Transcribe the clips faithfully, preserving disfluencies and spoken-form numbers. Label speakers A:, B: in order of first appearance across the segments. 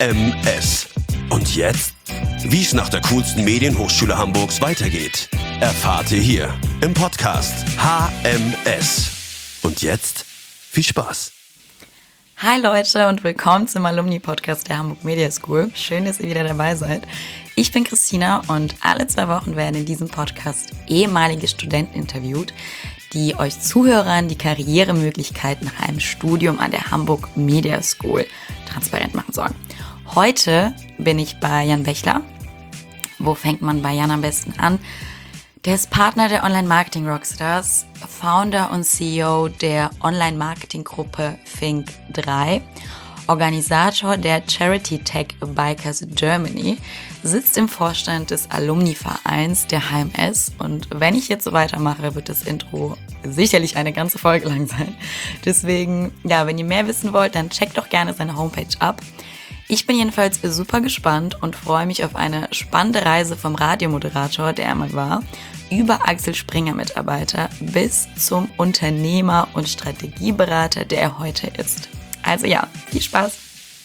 A: M S. Und jetzt? Wie es nach der coolsten Medienhochschule Hamburgs weitergeht, erfahrt ihr hier im Podcast H M S. Und jetzt viel Spaß.
B: Hi Leute und willkommen zum Alumni-Podcast der Hamburg Media School. Schön, dass ihr wieder dabei seid. Ich bin Christina und alle zwei Wochen werden in diesem Podcast ehemalige Studenten interviewt, die euch Zuhörern die Karrieremöglichkeiten nach einem Studium an der Hamburg Media School transparent machen sollen. Heute bin ich bei Jan Bechler. Wo fängt man bei Jan am besten an? Der ist Partner der Online-Marketing-Rockstars, Founder und C E O der Online-Marketing-Gruppe Think drei, Organisator der Charity Tech Bikers Germany, sitzt im Vorstand des Alumni-Vereins der H M S und wenn ich jetzt so weitermache, wird das Intro sicherlich eine ganze Folge lang sein. Deswegen, ja, wenn ihr mehr wissen wollt, dann checkt doch gerne seine Homepage ab. Ich bin jedenfalls super gespannt und freue mich auf eine spannende Reise vom Radiomoderator, der er mal war, über Axel Springer Mitarbeiter bis zum Unternehmer und Strategieberater, der er heute ist. Also ja, viel Spaß!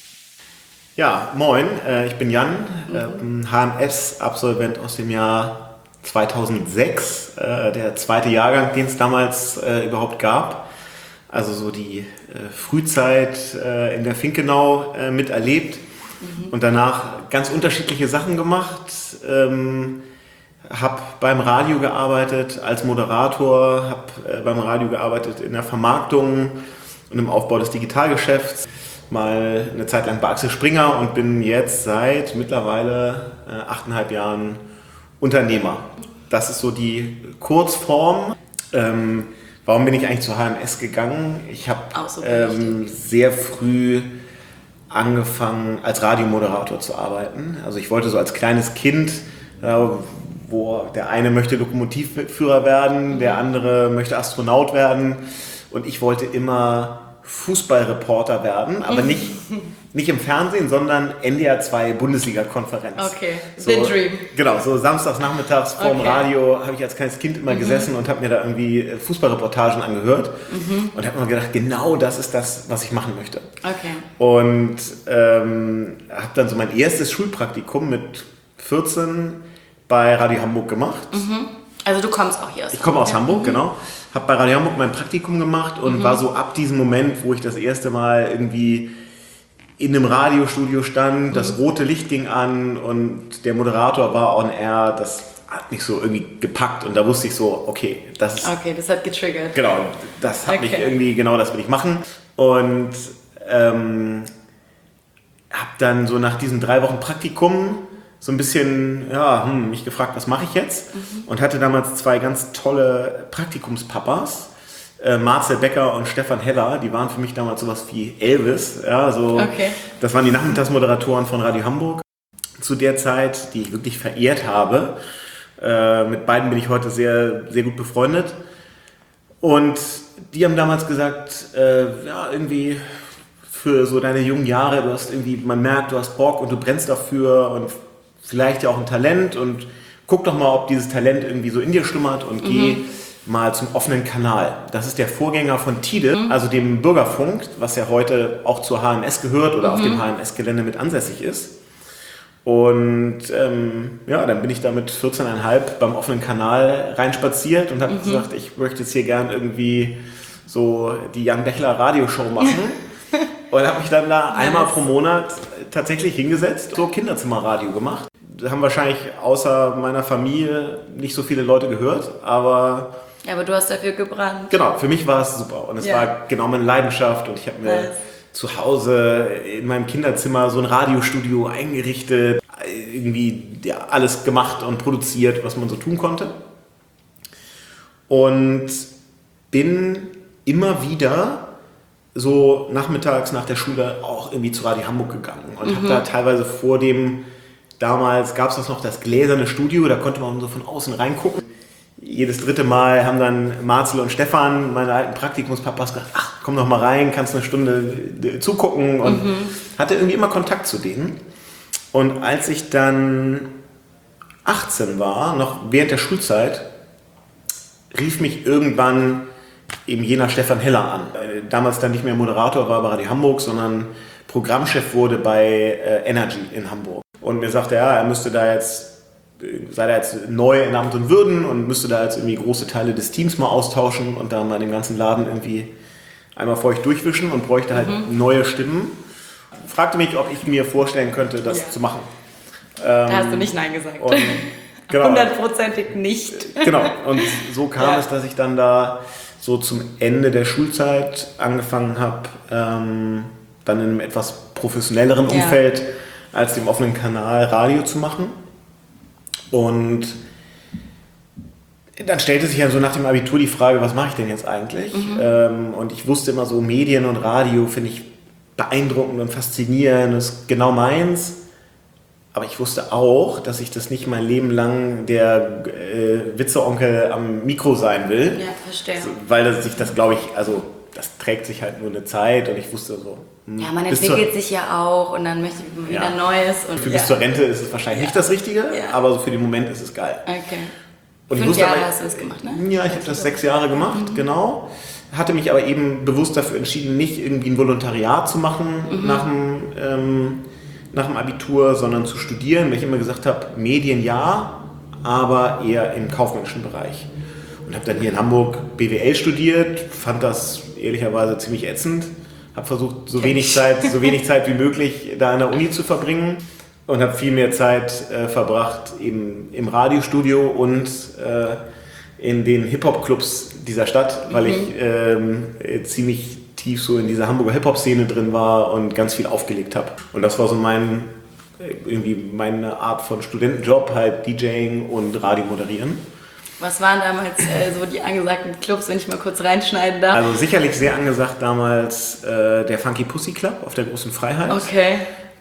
C: Ja, moin, ich bin Jan, mhm. H M S-Absolvent aus dem Jahr zweitausendsechs, der zweite Jahrgang, den es damals überhaupt gab. Also so die äh, Frühzeit äh, in der Finkenau äh, miterlebt mhm. und danach ganz unterschiedliche Sachen gemacht. Ähm, habe beim Radio gearbeitet als Moderator, habe äh, beim Radio gearbeitet in der Vermarktung und im Aufbau des Digitalgeschäfts. Mal eine Zeit lang bei Axel Springer und bin jetzt seit mittlerweile äh, achteinhalb Jahren Unternehmer. Das ist so die Kurzform. Ähm, Warum bin ich eigentlich zur H M S gegangen? Ich habe so ähm, sehr früh angefangen, als Radiomoderator zu arbeiten. Also ich wollte so als kleines Kind, äh, wo der eine möchte Lokomotivführer werden, der andere möchte Astronaut werden und ich wollte immer Fußballreporter werden, aber nicht, nicht im Fernsehen, sondern N D R zwei Bundesliga-Konferenz.
B: Okay,
C: so,
B: the dream.
C: Genau, so samstags nachmittags vorm
B: okay.
C: Radio habe ich als kleines Kind immer mhm. gesessen und habe mir da irgendwie Fußballreportagen angehört mhm. und habe mir gedacht, genau das ist das, was ich machen möchte.
B: Okay.
C: Und ähm, habe dann so mein erstes Schulpraktikum mit vierzehn bei Radio Hamburg gemacht.
B: Mhm. Also du kommst auch hier aus
C: Ich komme aus
B: ja.
C: Hamburg,
B: mhm.
C: genau. Habe bei Radio Hamburg mein Praktikum gemacht und mhm. war so ab diesem Moment, wo ich das erste Mal irgendwie in einem Radiostudio stand, mhm. das rote Licht ging an und der Moderator war on air, das hat mich so irgendwie gepackt und da wusste ich so, okay, das ist...
B: Okay, das hat getriggert.
C: Genau, das hat
B: okay.
C: mich irgendwie, genau das will ich machen und ähm, habe dann so nach diesen drei Wochen Praktikum so ein bisschen, ja, hm, mich gefragt, was mache ich jetzt? Mhm. Und hatte damals zwei ganz tolle Praktikumspapas, äh, Marcel Becker und Stefan Heller, die waren für mich damals sowas wie Elvis, ja, so,
B: okay.
C: das waren die Nachmittagsmoderatoren von Radio Hamburg zu der Zeit, die ich wirklich verehrt habe. Äh, mit beiden bin ich heute sehr, sehr gut befreundet. Und die haben damals gesagt, äh, ja, irgendwie für so deine jungen Jahre, du hast irgendwie, man merkt, du hast Bock und du brennst dafür und vielleicht ja auch ein Talent und guck doch mal, ob dieses Talent irgendwie so in dir schlummert und mhm. geh mal zum offenen Kanal. Das ist der Vorgänger von Tide, mhm. also dem Bürgerfunk, was ja heute auch zur H M S gehört oder mhm. auf dem H M S-Gelände mit ansässig ist. Und ähm, ja, dann bin ich da mit vierzehn Komma fünf beim offenen Kanal reinspaziert und habe mhm. gesagt, ich möchte jetzt hier gern irgendwie so die Jan Bechler Radioshow machen. Und habe mich dann da einmal pro Monat tatsächlich hingesetzt, so Kinderzimmerradio gemacht. Das haben wahrscheinlich außer meiner Familie nicht so viele Leute gehört, aber...
B: Ja, aber du hast dafür gebrannt.
C: Genau, für mich war es super und es ja. war genau meine Leidenschaft und ich habe mir nice. zu Hause in meinem Kinderzimmer so ein Radiostudio eingerichtet, irgendwie ja, alles gemacht und produziert, was man so tun konnte. Und bin immer wieder so nachmittags nach der Schule auch irgendwie zu Radio Hamburg gegangen und mhm. habe da teilweise vor dem, damals gab es das noch, das gläserne Studio, da konnte man so von außen reingucken. Jedes dritte Mal haben dann Marcel und Stefan, meine alten Praktikumspapas, gesagt, ach, komm doch mal rein, kannst eine Stunde zugucken und mhm. hatte irgendwie immer Kontakt zu denen. Und als ich dann achtzehn war, noch während der Schulzeit, rief mich irgendwann eben jener Stefan Heller an. Damals dann nicht mehr Moderator war bei Radio Hamburg, sondern Programmchef wurde bei äh, Energy in Hamburg. Und mir sagte, ja, er müsste da jetzt, sei da jetzt neu in Amt und Würden und müsste da jetzt irgendwie große Teile des Teams mal austauschen und da mal den ganzen Laden irgendwie einmal feucht durchwischen und bräuchte halt mhm. neue Stimmen. Fragte mich, ob ich mir vorstellen könnte, das ja. zu machen.
B: Da hast du nicht Nein gesagt.
C: Und, genau.
B: Hundertprozentig nicht.
C: Genau. Und so kam
B: ja.
C: es, dass ich dann da so zum Ende der Schulzeit angefangen habe, ähm, dann in einem etwas professionelleren ja. Umfeld als dem offenen Kanal Radio zu machen. Und dann stellte sich ja so nach dem Abitur die Frage, was mache ich denn jetzt eigentlich? Mhm. Ähm, und ich wusste immer so, Medien und Radio finde ich beeindruckend und faszinierend, das ist genau meins. Aber ich wusste auch, dass ich das nicht mein Leben lang der äh, Witzeonkel am Mikro sein will.
B: Ja, verstehe.
C: Also, weil das, sich das, glaube ich, also das trägt sich halt nur eine Zeit und ich wusste so...
B: Hm, ja, man entwickelt sich ja auch und dann möchte ich wieder ja. Neues. Und
C: für
B: ja.
C: bis zur Rente ist es wahrscheinlich ja. nicht das Richtige, ja. aber so für den Moment ist es geil.
B: Okay.
C: Und
B: Fünf
C: ich
B: Jahre
C: aber,
B: hast du das gemacht, ne?
C: Ja, ich habe das sechs Jahre gemacht, mhm. genau. Hatte mich aber eben bewusst dafür entschieden, nicht irgendwie ein Volontariat zu machen mhm. nach dem... Ähm, nach dem Abitur, sondern zu studieren, weil ich immer gesagt habe, Medien ja, aber eher im kaufmännischen Bereich. Und habe dann hier in Hamburg B W L studiert, fand das ehrlicherweise ziemlich ätzend, habe versucht, so wenig Zeit, so wenig Zeit wie möglich da an der Uni zu verbringen und habe viel mehr Zeit äh, verbracht eben im Radiostudio und äh, in den Hip-Hop-Clubs dieser Stadt, weil mhm. ich ähm, ziemlich tief so in dieser Hamburger Hip-Hop-Szene drin war und ganz viel aufgelegt habe. Und das war so mein, irgendwie meine Art von Studentenjob, halt DJing und Radio moderieren.
B: Was waren damals äh, so die angesagten Clubs, wenn ich mal kurz reinschneiden darf?
C: Also sicherlich sehr angesagt damals äh, der Funky Pussy Club auf der Großen Freiheit.
B: Okay.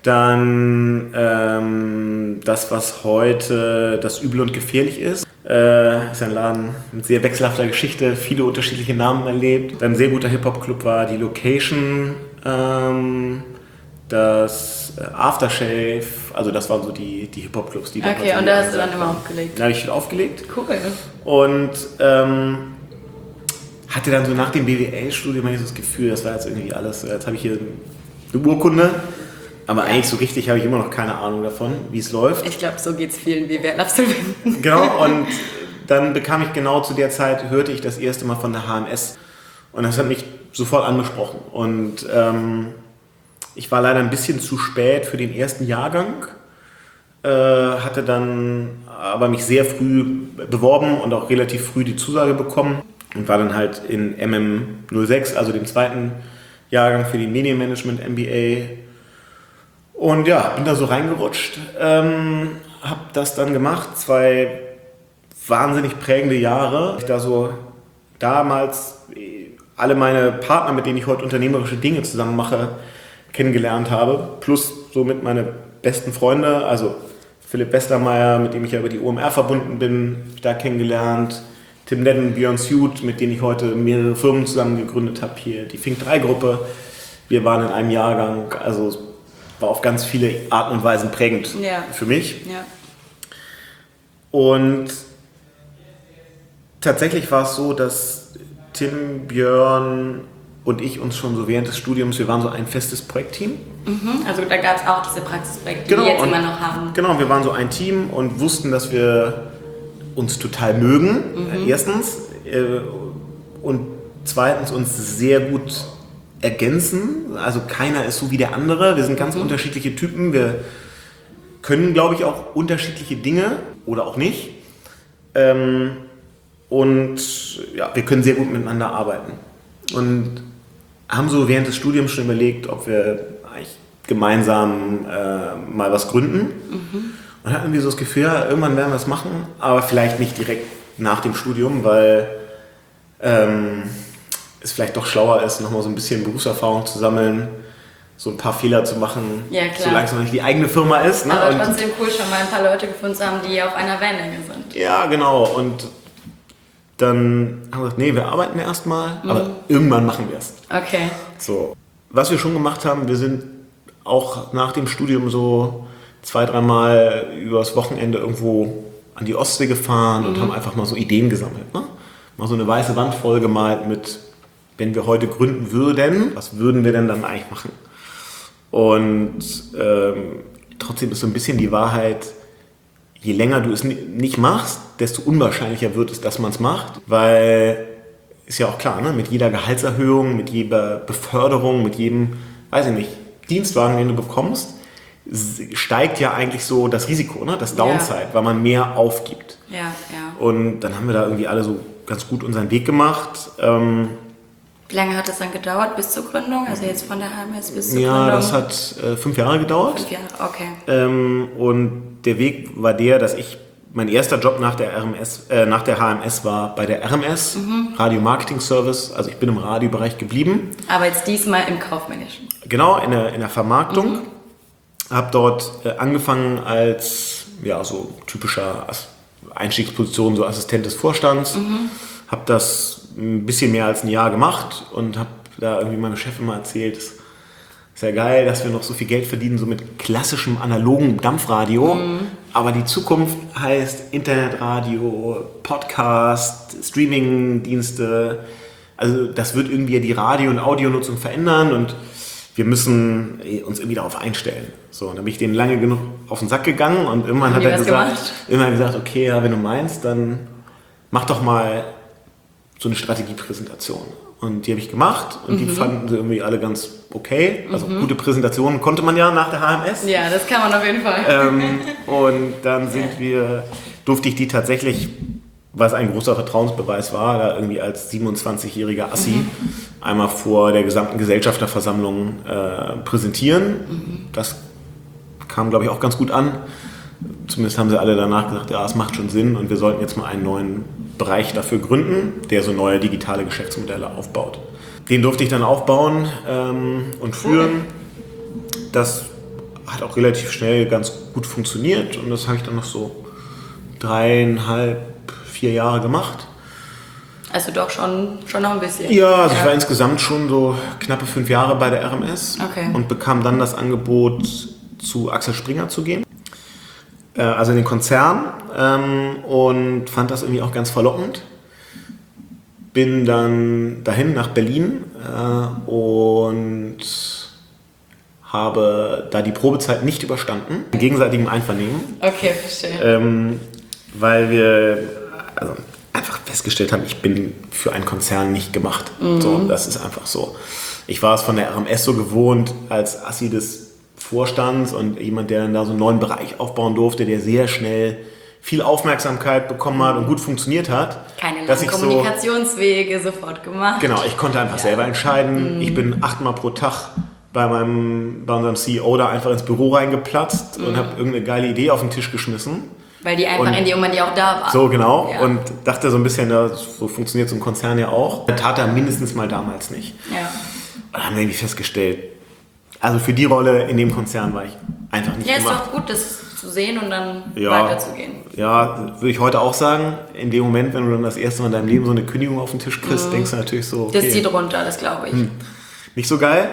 C: Dann ähm, das, was heute das Übel und Gefährlich ist. Äh, ist ein Laden mit sehr wechselhafter Geschichte, viele unterschiedliche Namen erlebt. Dann ein sehr guter Hip-Hop-Club war die Location, ähm, das Aftershave, also das waren so die, die Hip-Hop-Clubs, die da
B: Okay, und da hast du dann immer aufgelegt?
C: Da habe ich viel aufgelegt.
B: Cool.
C: Und ähm, hatte dann so nach dem B W L-Studium das Gefühl, das war jetzt irgendwie alles, jetzt habe ich hier eine Urkunde. Aber ja. eigentlich so richtig habe ich immer noch keine Ahnung davon, wie es läuft.
B: Ich glaube, so geht es vielen B W L-Absolventen.
C: Genau, und dann bekam ich genau zu der Zeit, hörte ich das erste Mal von der H M S. Und das hat mich sofort angesprochen. Und ähm, ich war leider ein bisschen zu spät für den ersten Jahrgang, äh, hatte dann aber mich sehr früh beworben und auch relativ früh die Zusage bekommen. Und war dann halt in M M null sechs, also dem zweiten Jahrgang für die Medienmanagement M B A. Und ja, bin da so reingerutscht, ähm, habe das dann gemacht, zwei wahnsinnig prägende Jahre. Ich da so damals alle meine Partner, mit denen ich heute unternehmerische Dinge zusammen mache, kennengelernt habe, plus somit meine besten Freunde, also Philipp Westermeier, mit dem ich ja über die O M R verbunden bin, hab ich da kennengelernt, Tim Nedden, Björn Suit, mit denen ich heute mehrere Firmen zusammen gegründet habe, hier die Fink drei Gruppe. Wir waren in einem Jahrgang, also war auf ganz viele Arten und Weisen prägend ja. für mich.
B: Ja.
C: Und tatsächlich war es so, dass Tim, Björn und ich uns schon so während des Studiums, wir waren so ein festes Projektteam.
B: Mhm, also da gab es auch diese Praxisprojekte,
C: genau,
B: die wir jetzt
C: und,
B: immer noch haben.
C: Genau, wir waren so ein Team und wussten, dass wir uns total mögen, mhm. erstens. Äh, und zweitens uns sehr gut ergänzen, also keiner ist so wie der andere, wir sind ganz mhm. unterschiedliche Typen, wir können, glaube ich, auch unterschiedliche Dinge oder auch nicht ähm, und ja, wir können sehr gut miteinander arbeiten und haben so während des Studiums schon überlegt, ob wir eigentlich gemeinsam äh, mal was gründen mhm. und hatten irgendwie so das Gefühl, ja, irgendwann werden wir es machen, aber vielleicht nicht direkt nach dem Studium, weil ähm, es vielleicht doch schlauer ist, nochmal so ein bisschen Berufserfahrung zu sammeln, so ein paar Fehler zu machen,
B: ja,
C: solange es noch nicht die eigene Firma ist. Ne?
B: Aber trotzdem cool, schon mal ein paar Leute gefunden zu haben, die auf einer Wellenlänge sind.
C: Ja, genau. Und dann haben wir gesagt, nee, wir arbeiten erstmal, mhm. aber irgendwann machen wir es.
B: Okay.
C: So. Was wir schon gemacht haben, wir sind auch nach dem Studium so zwei, dreimal übers Wochenende irgendwo an die Ostsee gefahren mhm. und haben einfach mal so Ideen gesammelt. Ne? Mal so eine weiße Wand voll gemalt mit, wenn wir heute gründen würden, was würden wir denn dann eigentlich machen? Und ähm, trotzdem ist so ein bisschen die Wahrheit, je länger du es nicht machst, desto unwahrscheinlicher wird es, dass man es macht. Weil, ist ja auch klar, ne? Mit jeder Gehaltserhöhung, mit jeder Beförderung, mit jedem, weiß ich nicht, Dienstwagen, den du bekommst, steigt ja eigentlich so das Risiko, ne? Das Downside, ja. Weil man mehr aufgibt.
B: Ja, ja.
C: Und dann haben wir da irgendwie alle so ganz gut unseren Weg gemacht. Ähm,
B: Wie lange hat das dann gedauert bis zur Gründung? Also jetzt von der H M S bis zur
C: ja,
B: Gründung?
C: Ja, das hat äh, fünf Jahre gedauert.
B: Fünf Jahre, okay.
C: Ähm, und der Weg war der, dass ich, mein erster Job nach der R M S, äh, nach der H M S war bei der R M S, mhm. Radio Marketing Service. Also ich bin im Radiobereich geblieben.
B: Aber jetzt diesmal im Kaufmännischen.
C: Genau, in der, in der Vermarktung. Mhm. Habe dort äh, angefangen als ja, so typischer Einstiegsposition, so Assistent des Vorstands. Mhm. Habe das ein bisschen mehr als ein Jahr gemacht und habe da irgendwie meinem Chef immer erzählt, es ist ja geil, dass wir noch so viel Geld verdienen, so mit klassischem analogen Dampfradio. Mhm. Aber die Zukunft heißt Internetradio, Podcast, Streamingdienste. Also das wird irgendwie die Radio- und Audionutzung verändern und wir müssen uns irgendwie darauf einstellen. So, und dann bin ich denen lange genug auf den Sack gegangen und irgendwann hat er gesagt, immer gesagt, okay, ja, wenn du meinst, dann mach doch mal so eine Strategiepräsentation. Und die habe ich gemacht und mhm. die fanden sie irgendwie alle ganz okay. Also mhm. gute Präsentationen konnte man ja nach der H M S.
B: Ja, das kann man auf jeden Fall.
C: Ähm, und dann sind wir, durfte ich die tatsächlich, was ein großer Vertrauensbeweis war, da irgendwie als siebenundzwanzigjähriger Assi mhm. einmal vor der gesamten Gesellschafterversammlung äh, präsentieren. Mhm. Das kam, glaube ich, auch ganz gut an. Zumindest haben sie alle danach gesagt, ja, es macht schon Sinn und wir sollten jetzt mal einen neuen Bereich dafür gründen, der so neue digitale Geschäftsmodelle aufbaut. Den durfte ich dann aufbauen ähm, und führen. Das hat auch relativ schnell ganz gut funktioniert und das habe ich dann noch so dreieinhalb, vier Jahre gemacht.
B: Also doch schon, schon noch ein bisschen.
C: Ja, also ja. Ich war insgesamt schon so knappe fünf Jahre bei der R M S
B: okay.
C: und bekam dann das Angebot, zu Axel Springer zu gehen. Äh, also in den Konzern ähm, und fand das irgendwie auch ganz verlockend. Bin dann dahin nach Berlin äh, und habe da die Probezeit nicht überstanden, in gegenseitigem Einvernehmen.
B: Okay, verstehe.
C: Ähm, weil wir also einfach festgestellt haben, ich bin für einen Konzern nicht gemacht. Mhm. So, das ist einfach so. Ich war es von der R M S so gewohnt, als Assi des Vorstands und jemand, der dann da so einen neuen Bereich aufbauen durfte, der sehr schnell viel Aufmerksamkeit bekommen hat und gut funktioniert hat.
B: Keine langen Kommunikationswege so, sofort gemacht.
C: Genau, ich konnte einfach ja. selber entscheiden. Mhm. Ich bin achtmal pro Tag bei, meinem, bei unserem C E O da einfach ins Büro reingeplatzt mhm. und habe irgendeine geile Idee auf den Tisch geschmissen.
B: Weil die einfach und in dem Moment ja auch da war.
C: So, genau. Ja. Und dachte so ein bisschen, so funktioniert so ein Konzern ja auch. Das tat er mindestens mal damals nicht.
B: Ja.
C: Und dann haben wir irgendwie festgestellt, also für die Rolle in dem Konzern war ich einfach nicht
B: ja,
C: gemacht.
B: Ja, ist doch gut, das zu sehen und dann
C: ja,
B: weiterzugehen.
C: Ja, würde ich heute auch sagen. In dem Moment, wenn du dann das erste Mal in deinem Leben so eine Kündigung auf den Tisch kriegst, mhm. denkst du natürlich so, okay,
B: das zieht runter, das glaube ich. Hm,
C: nicht so geil.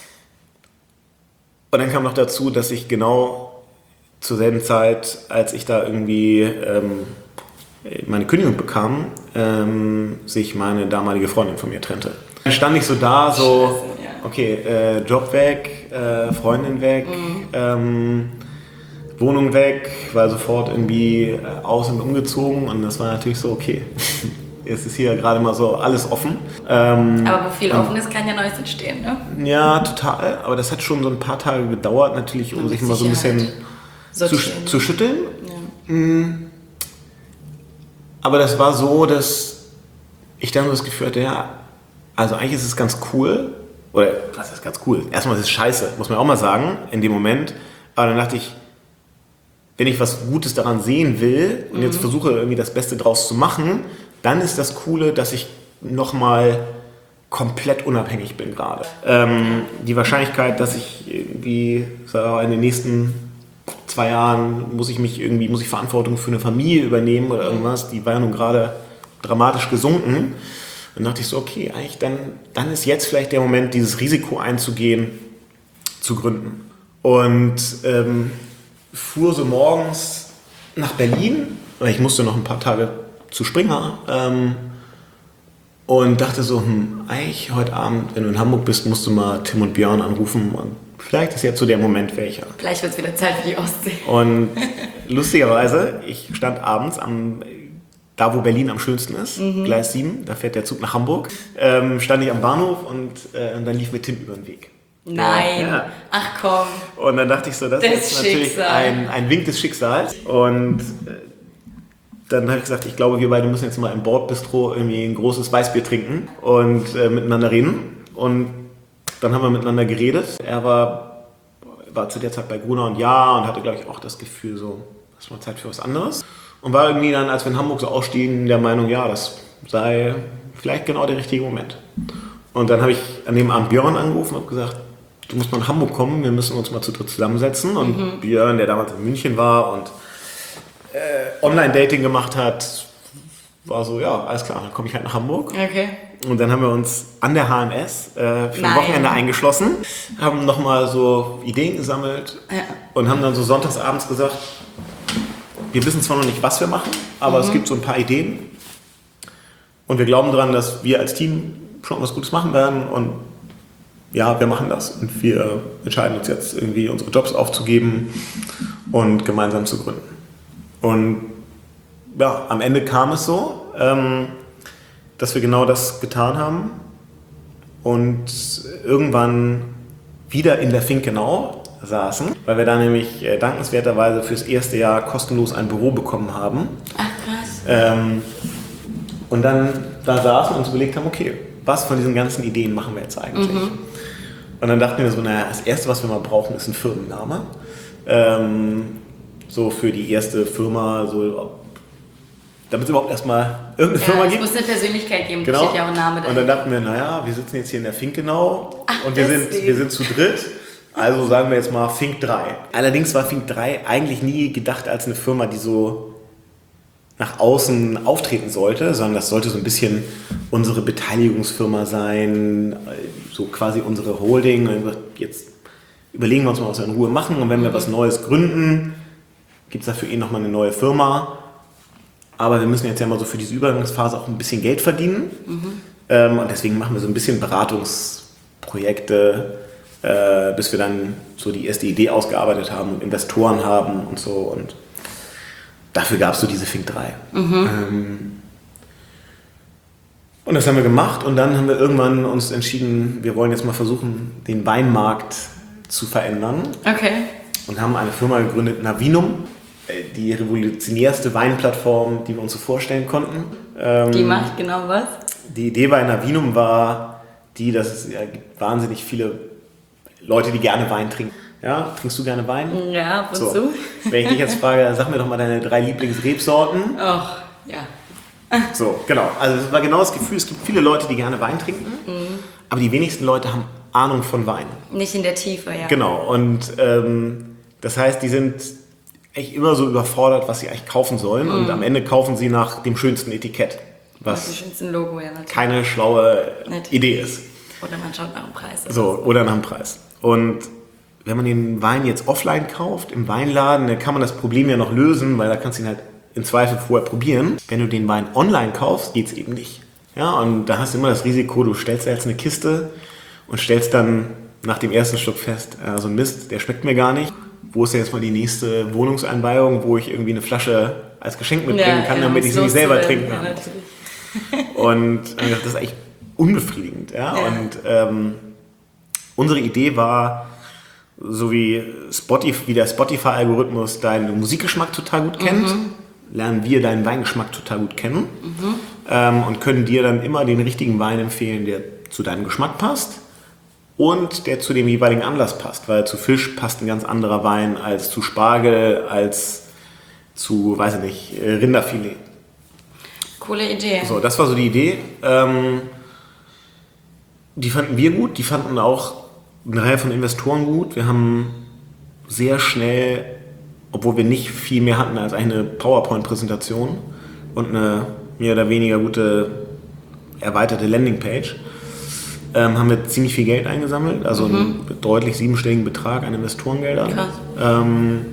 C: Und dann kam noch dazu, dass ich genau zur selben Zeit, als ich da irgendwie ähm, meine Kündigung bekam, ähm, sich meine damalige Freundin von mir trennte. Dann stand ich so da, so, Scheiße, ja. okay, äh, Job weg, äh, Freundin weg, mhm. ähm, Wohnung weg, war sofort irgendwie aus- und umgezogen und das war natürlich so, okay, jetzt ist hier gerade mal so alles offen. Ähm,
B: aber wo viel offen ist, kann ja Neues entstehen, ne?
C: Ja, total, aber das hat schon so ein paar Tage gedauert natürlich, um sich mal so ein bisschen zu, zu schütteln. Ja. Mhm. Aber das war so, dass ich dann so das Gefühl hatte, ja, also eigentlich ist es ganz cool, oder was ist ganz cool? Erstmal ist es scheiße, muss man auch mal sagen, in dem Moment. Aber dann dachte ich, wenn ich was Gutes daran sehen will und mhm. jetzt versuche irgendwie das Beste draus zu machen, dann ist das Coole, dass ich nochmal komplett unabhängig bin gerade. Ähm, die Wahrscheinlichkeit, dass ich irgendwie in den nächsten zwei Jahren muss ich mich irgendwie, muss ich Verantwortung für eine Familie übernehmen oder irgendwas, die war ja nun gerade dramatisch gesunken. Dann dachte ich so, okay, eigentlich dann, dann ist jetzt vielleicht der Moment, dieses Risiko einzugehen, zu gründen. Und ähm, fuhr so morgens nach Berlin, weil ich musste noch ein paar Tage zu Springer ähm, und dachte so, hm, eigentlich heute Abend, wenn du in Hamburg bist, musst du mal Tim und Björn anrufen und vielleicht ist jetzt so der Moment welcher.
B: Gleich wird es wieder Zeit für die Ostsee.
C: Und lustigerweise, ich stand abends am, da wo Berlin am schönsten ist, mhm. Gleis sieben, da fährt der Zug nach Hamburg, ähm, stand ich am Bahnhof und, äh, und dann lief mir Tim über den Weg.
B: Nein,
C: ja.
B: Ach komm.
C: Und dann dachte ich so, das, das ist natürlich ein, ein Wink des Schicksals. Und äh, dann habe ich gesagt, ich glaube, wir beide müssen jetzt mal im Bordbistro irgendwie ein großes Weißbier trinken und äh, miteinander reden. Und dann haben wir miteinander geredet. Er war, war zu der Zeit bei Gruner und Jahr und hatte, glaube ich, auch das Gefühl, so, das war Zeit für was anderes. Und war irgendwie dann, als wir in Hamburg so ausstiegen, der Meinung, ja, das sei vielleicht genau der richtige Moment. Und dann habe ich an dem Abend Björn angerufen und habe gesagt, du musst mal nach Hamburg kommen, wir müssen uns mal zu dritt zusammensetzen. Und mhm. Björn, der damals in München war und äh, Online-Dating gemacht hat, war so, ja, alles klar, dann komme ich halt nach Hamburg.
B: Okay.
C: Und dann haben wir uns an der H M S äh, für ein Wochenende eingeschlossen, haben nochmal so Ideen gesammelt ja. und haben dann so sonntagsabends gesagt, wir wissen zwar noch nicht, was wir machen, aber mhm. es gibt so ein paar Ideen. Und wir glauben daran, dass wir als Team schon was Gutes machen werden und ja, wir machen das und wir entscheiden uns jetzt irgendwie unsere Jobs aufzugeben und gemeinsam zu gründen. Und ja, am Ende kam es so, ähm, dass wir genau das getan haben und irgendwann wieder in der Finkenau saßen, weil wir da nämlich äh, dankenswerterweise fürs erste Jahr kostenlos ein Büro bekommen haben.
B: Ach krass.
C: Ähm, und dann da saßen und uns überlegt haben, okay, was von diesen ganzen Ideen machen wir jetzt eigentlich? Mhm. Und dann dachten wir so, naja, das Erste, was wir mal brauchen, ist ein Firmenname. Ähm, so für die erste Firma, so, damit es überhaupt erstmal irgendeine ja, Firma gibt.
B: Es muss eine Persönlichkeit geben,
C: genau.
B: Da steht ja auch ein Name dahin.
C: Und dann dachten wir, naja, wir sitzen jetzt hier in der Finkenau
B: Ach,
C: und wir sind, wir sind zu dritt. Also sagen wir jetzt mal Fink drei. Allerdings war Fink drei eigentlich nie gedacht als eine Firma, die so nach außen auftreten sollte, sondern das sollte so ein bisschen unsere Beteiligungsfirma sein, so quasi unsere Holding. Und jetzt überlegen wir uns mal, was wir in Ruhe machen und wenn wir was Neues gründen, gibt es dafür eh nochmal eine neue Firma. Aber wir müssen jetzt ja mal so für diese Übergangsphase auch ein bisschen Geld verdienen. Mhm. Ähm, und deswegen machen wir so ein bisschen Beratungsprojekte, äh, bis wir dann so die erste Idee ausgearbeitet haben und Investoren haben und so. Und dafür gab es so diese Fink drei. Mhm. Ähm, und das haben wir gemacht und dann haben wir irgendwann uns entschieden, wir wollen jetzt mal versuchen, den Weinmarkt zu verändern.
B: Okay.
C: Und haben eine Firma gegründet, Navinum, die revolutionärste Weinplattform, die wir uns so vorstellen konnten. Ähm,
B: die macht genau was?
C: Die Idee bei Navinum war die, dass es ja, gibt wahnsinnig viele Leute, die gerne Wein trinken. Ja, trinkst du gerne Wein?
B: Ja, ab und
C: so.
B: zu.
C: Wenn ich dich jetzt frage, sag mir doch mal deine drei Lieblingsrebsorten.
B: Ach, ja.
C: So, genau. Also es war genau das Gefühl, es gibt viele Leute, die gerne Wein trinken, mhm. aber die wenigsten Leute haben Ahnung von Wein.
B: Nicht in der Tiefe, ja.
C: Genau. Und ähm, das heißt, die sind echt immer so überfordert, was sie eigentlich kaufen sollen. Mhm. Und am Ende kaufen sie nach dem schönsten Etikett. Was
B: das schönste Logo, ja, natürlich.
C: Keine schlaue
B: natürlich.
C: Idee ist.
B: Oder man schaut nach dem Preis.
C: So, oder nach dem Preis. Und wenn man den Wein jetzt offline kauft, im Weinladen, dann kann man das Problem ja noch lösen, weil da kannst du ihn halt im Zweifel vorher probieren. Wenn du den Wein online kaufst, geht es eben nicht. Ja, und da hast du immer das Risiko, du stellst da jetzt eine Kiste und stellst dann nach dem ersten Schluck fest, äh, so ein Mist, der schmeckt mir gar nicht. Wo ist denn jetzt mal die nächste Wohnungseinweihung, wo ich irgendwie eine Flasche als Geschenk mitbringen ja, kann, ja, damit ich sie nicht selber trinken kann. Ja, und äh, das ist echt unbefriedigend. Ja? Ja. Und ähm, unsere Idee war, so wie, Spotify, wie der Spotify-Algorithmus deinen Musikgeschmack total gut kennt, mhm. lernen wir deinen Weingeschmack total gut kennen mhm. ähm, und können dir dann immer den richtigen Wein empfehlen, der zu deinem Geschmack passt und der zu dem jeweiligen Anlass passt, weil zu Fisch passt ein ganz anderer Wein als zu Spargel, als zu, weiß ich nicht, Rinderfilet.
B: Coole Idee.
C: So, das war so die Idee. Ähm, die fanden wir gut, die fanden auch eine Reihe von Investoren gut. Wir haben sehr schnell, obwohl wir nicht viel mehr hatten als eine PowerPoint-Präsentation und eine mehr oder weniger gute erweiterte Landingpage, ähm, haben wir ziemlich viel Geld eingesammelt, also mhm. einen deutlich siebenstelligen Betrag an Investorengeldern.
B: Krass.
C: Ähm,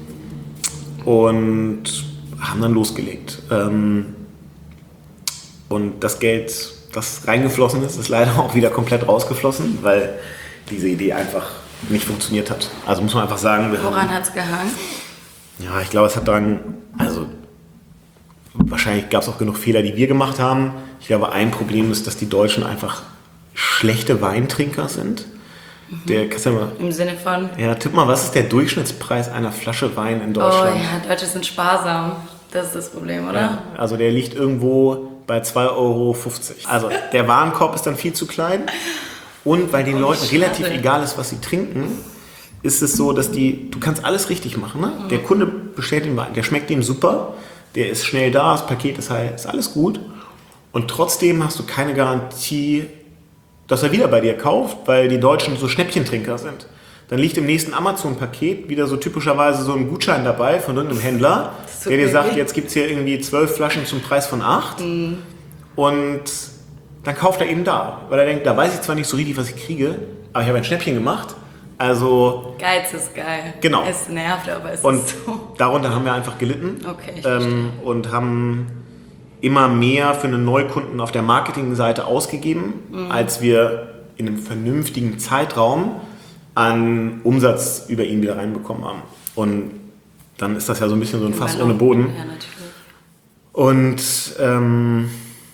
C: und haben dann losgelegt. Ähm, und das Geld, das reingeflossen ist, ist leider auch wieder komplett rausgeflossen, weil diese Idee einfach nicht funktioniert hat. Also muss man einfach sagen... Wir
B: Woran hat es gehangen?
C: Ja, ich glaube, es hat daran... Also wahrscheinlich gab es auch genug Fehler, die wir gemacht haben. Ich glaube, ein Problem ist, dass die Deutschen einfach schlechte Weintrinker sind. Mhm. Der, kannst du mal,
B: Im Sinne von?
C: Ja, tipp mal, was ist der Durchschnittspreis einer Flasche Wein in
B: Oh
C: Deutschland?
B: ja, Deutsche sind sparsam. Das ist das Problem, oder?
C: Ja, also der liegt irgendwo bei zwei Euro fünfzig. Also der Warenkorb ist dann viel zu klein. Und weil den
B: Oh,
C: Leuten
B: schade.
C: relativ egal ist, was sie trinken, ist es so, dass die, du kannst alles richtig machen. Ne? Mhm. Der Kunde bestellt den Wein, der schmeckt ihm super, der ist schnell da, das Paket ist halt, ist alles gut. Und trotzdem hast du keine Garantie, dass er wieder bei dir kauft, weil die Deutschen so Schnäppchentrinker sind. Dann liegt im nächsten Amazon-Paket wieder so typischerweise so ein Gutschein dabei von irgendeinem Händler, der dir sagt, jetzt gibt es hier irgendwie zwölf Flaschen zum Preis von acht. Mhm. Und dann kauft er eben da, weil er denkt, da weiß ich zwar nicht so richtig, was ich kriege, aber ich habe ein Schnäppchen gemacht. Also
B: Geiz ist geil.
C: Genau.
B: Es nervt, aber es
C: und
B: ist so.
C: Darunter haben wir einfach gelitten.
B: Okay, ich
C: ähm, und haben immer mehr für einen Neukunden auf der Marketingseite ausgegeben, mhm. als wir in einem vernünftigen Zeitraum an Umsatz über ihn wieder reinbekommen haben. Und dann ist das ja so ein bisschen so ein Fass ohne Boden.
B: Ja, natürlich.
C: Und ähm,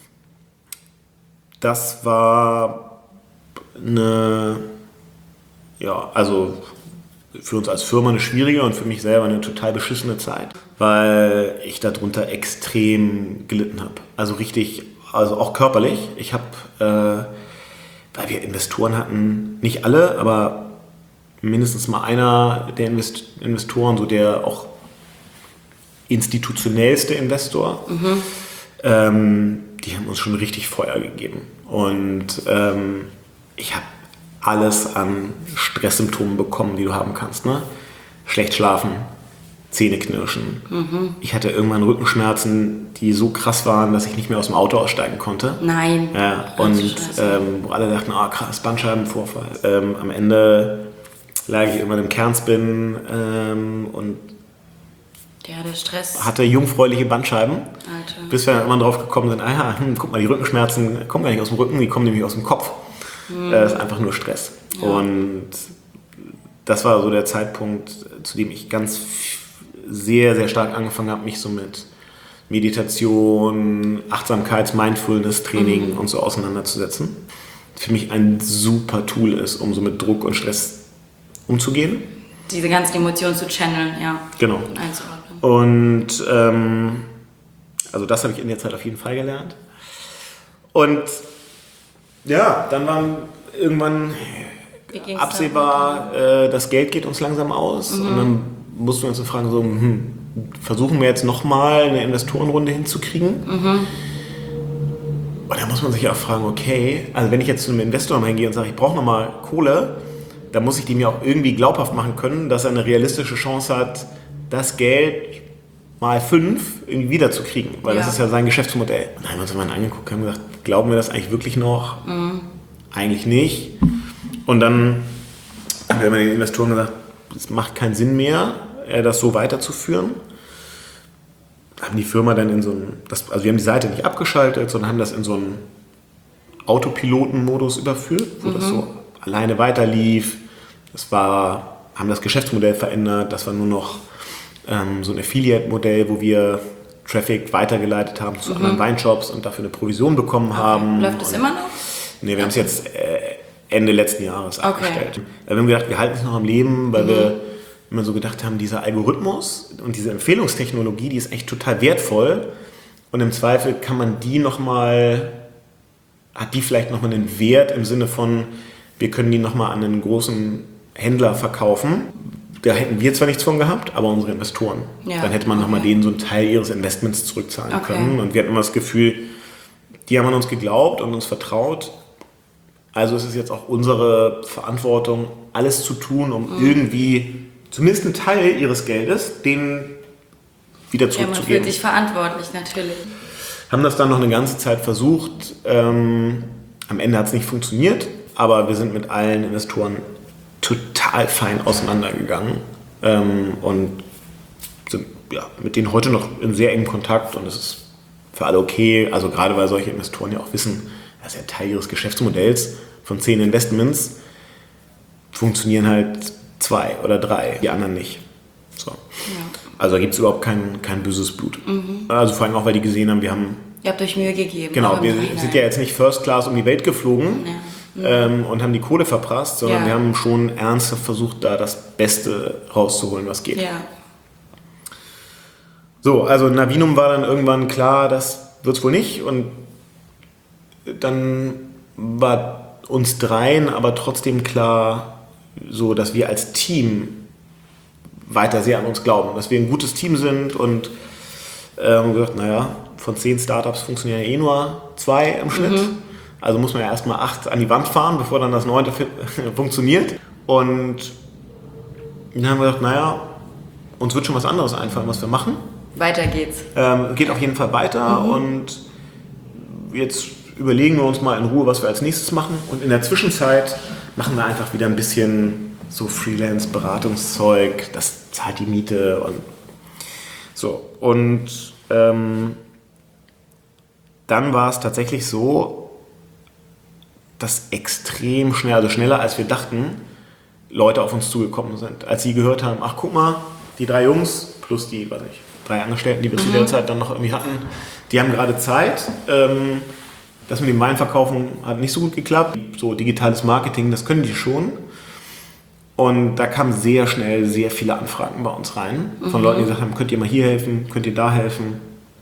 C: das war eine, ja, also für uns als Firma eine schwierige und für mich selber eine total beschissene Zeit, weil ich darunter extrem gelitten habe. Also richtig, also auch körperlich. Ich habe, äh, weil wir Investoren hatten, nicht alle, aber mindestens mal einer der Invest- Investoren, so der auch institutionellste Investor, mhm. ähm, die haben uns schon richtig Feuer gegeben. Und ähm, ich habe alles an Stresssymptomen bekommen, die du haben kannst. Ne? Schlecht schlafen, Zähne knirschen. Mhm. Ich hatte irgendwann Rückenschmerzen, die so krass waren, dass ich nicht mehr aus dem Auto aussteigen konnte.
B: Nein.
C: Ja, und ähm, wo alle dachten, ah, krass, Bandscheibenvorfall. Ähm, am Ende lag ich irgendwann im Kernspin ähm, und
B: ja, der Stress.
C: hatte jungfräuliche Bandscheiben.
B: Alter. Bis
C: wir dann irgendwann drauf gekommen sind, ah ja, hm, guck mal, die Rückenschmerzen kommen gar nicht aus dem Rücken, die kommen nämlich aus dem Kopf. Mhm. Das ist einfach nur Stress. Ja. Und das war so der Zeitpunkt, zu dem ich ganz sehr, sehr stark angefangen habe, mich so mit Meditation, Achtsamkeits-, Mindfulness-Training mhm. und so auseinanderzusetzen. Für mich ein super Tool ist, um so mit Druck und Stress umzugehen.
B: Diese ganzen Emotionen zu channeln, ja.
C: Genau.
B: Einzuordnen.
C: Und ähm, also das habe ich in der Zeit auf jeden Fall gelernt. Und ja, dann war irgendwann absehbar, äh, das Geld geht uns langsam aus. Mhm. Und dann mussten wir uns so fragen, so, hm, versuchen wir jetzt nochmal eine Investorenrunde hinzukriegen? Mhm. Und da muss man sich auch fragen, okay, also wenn ich jetzt zu einem Investor mal hingehe und sage, ich brauche nochmal Kohle, dann muss ich dem ja auch irgendwie glaubhaft machen können, dass er eine realistische Chance hat, das Geld mal fünf irgendwie wiederzukriegen, weil ja. das ist ja sein Geschäftsmodell. Und dann haben wir uns mal angeguckt und haben gesagt, glauben wir das eigentlich wirklich noch? Mhm. Eigentlich nicht. Und dann haben wir den Investoren gesagt, es macht keinen Sinn mehr, das so weiterzuführen. Haben die Firma dann in so einen, das, also wir haben die Seite nicht abgeschaltet, sondern haben das in so einen Autopiloten-Modus überführt, wo mhm. das so alleine weiterlief. Das war, haben das Geschäftsmodell verändert, das war nur noch ähm, so ein Affiliate-Modell, wo wir Traffic weitergeleitet haben zu mhm. anderen Weinshops und dafür eine Provision bekommen okay. haben.
B: Läuft das
C: und,
B: immer noch?
C: Nee, wir okay. haben es jetzt äh, Ende letzten Jahres okay. abgestellt. Wir haben gedacht, wir halten es noch am Leben, weil mhm. wir immer so gedacht haben, dieser Algorithmus und diese Empfehlungstechnologie, die ist echt total wertvoll und im Zweifel kann man die nochmal, hat die vielleicht nochmal einen Wert im Sinne von, wir können die nochmal an einen großen Händler verkaufen. Da hätten wir zwar nichts von gehabt, aber unsere Investoren. Ja. Dann hätte man okay. nochmal denen so einen Teil ihres Investments zurückzahlen okay. können. Und wir hatten immer das Gefühl, die haben an uns geglaubt und uns vertraut. Also ist es jetzt auch unsere Verantwortung, alles zu tun, um mhm. irgendwie zumindest einen Teil ihres Geldes denen wieder zurückzugeben. Ja, man fühlt
B: sich verantwortlich, natürlich.
C: Haben das dann noch eine ganze Zeit versucht. Ähm, am Ende hat es nicht funktioniert, aber wir sind mit allen Investoren total fein auseinandergegangen ähm, und sind ja, mit denen heute noch in sehr engem Kontakt und es ist für alle okay, also gerade weil solche Investoren ja auch wissen, das ist ja Teil ihres Geschäftsmodells von zehn Investments, funktionieren halt zwei oder drei, die anderen nicht. So. Ja. Also da gibt es überhaupt kein, kein böses Blut. Mhm. Also vor allem auch, weil die gesehen haben, wir haben...
B: Ihr habt euch Mühe gegeben.
C: Genau, wir sind ja jetzt nicht First Class um die Welt geflogen. Ja. Mhm. Ähm, und haben die Kohle verprasst, sondern ja. wir haben schon ernsthaft versucht, da das Beste rauszuholen, was geht. Ja. So, also Navinum war dann irgendwann klar, das wird es wohl nicht. Und dann war uns dreien aber trotzdem klar, so, dass wir als Team weiter sehr an uns glauben, dass wir ein gutes Team sind und äh, haben gesagt, naja, von zehn Startups funktionieren ja eh nur zwei im Schnitt. Mhm. Also muss man ja erstmal acht an die Wand fahren, bevor dann das neunte funktioniert. Und dann haben wir gedacht, naja, uns wird schon was anderes einfallen, was wir machen.
B: Weiter geht's.
C: Ähm, geht auf jeden Fall weiter mhm. und jetzt überlegen wir uns mal in Ruhe, was wir als nächstes machen. Und in der Zwischenzeit machen wir einfach wieder ein bisschen so Freelance-Beratungszeug, das zahlt die Miete und so. Und ähm, dann war es tatsächlich so, dass extrem schnell, also schneller als wir dachten, Leute auf uns zugekommen sind. Als sie gehört haben, ach guck mal, die drei Jungs plus die, weiß nicht, drei Angestellten, die wir mhm. zu der Zeit dann noch irgendwie hatten, die haben gerade Zeit. Ähm, das mit dem Weinverkaufen hat nicht so gut geklappt. So digitales Marketing, das können die schon. Und da kamen sehr schnell sehr viele Anfragen bei uns rein. Von mhm. Leuten, die gesagt haben, könnt ihr mal hier helfen, könnt ihr da helfen.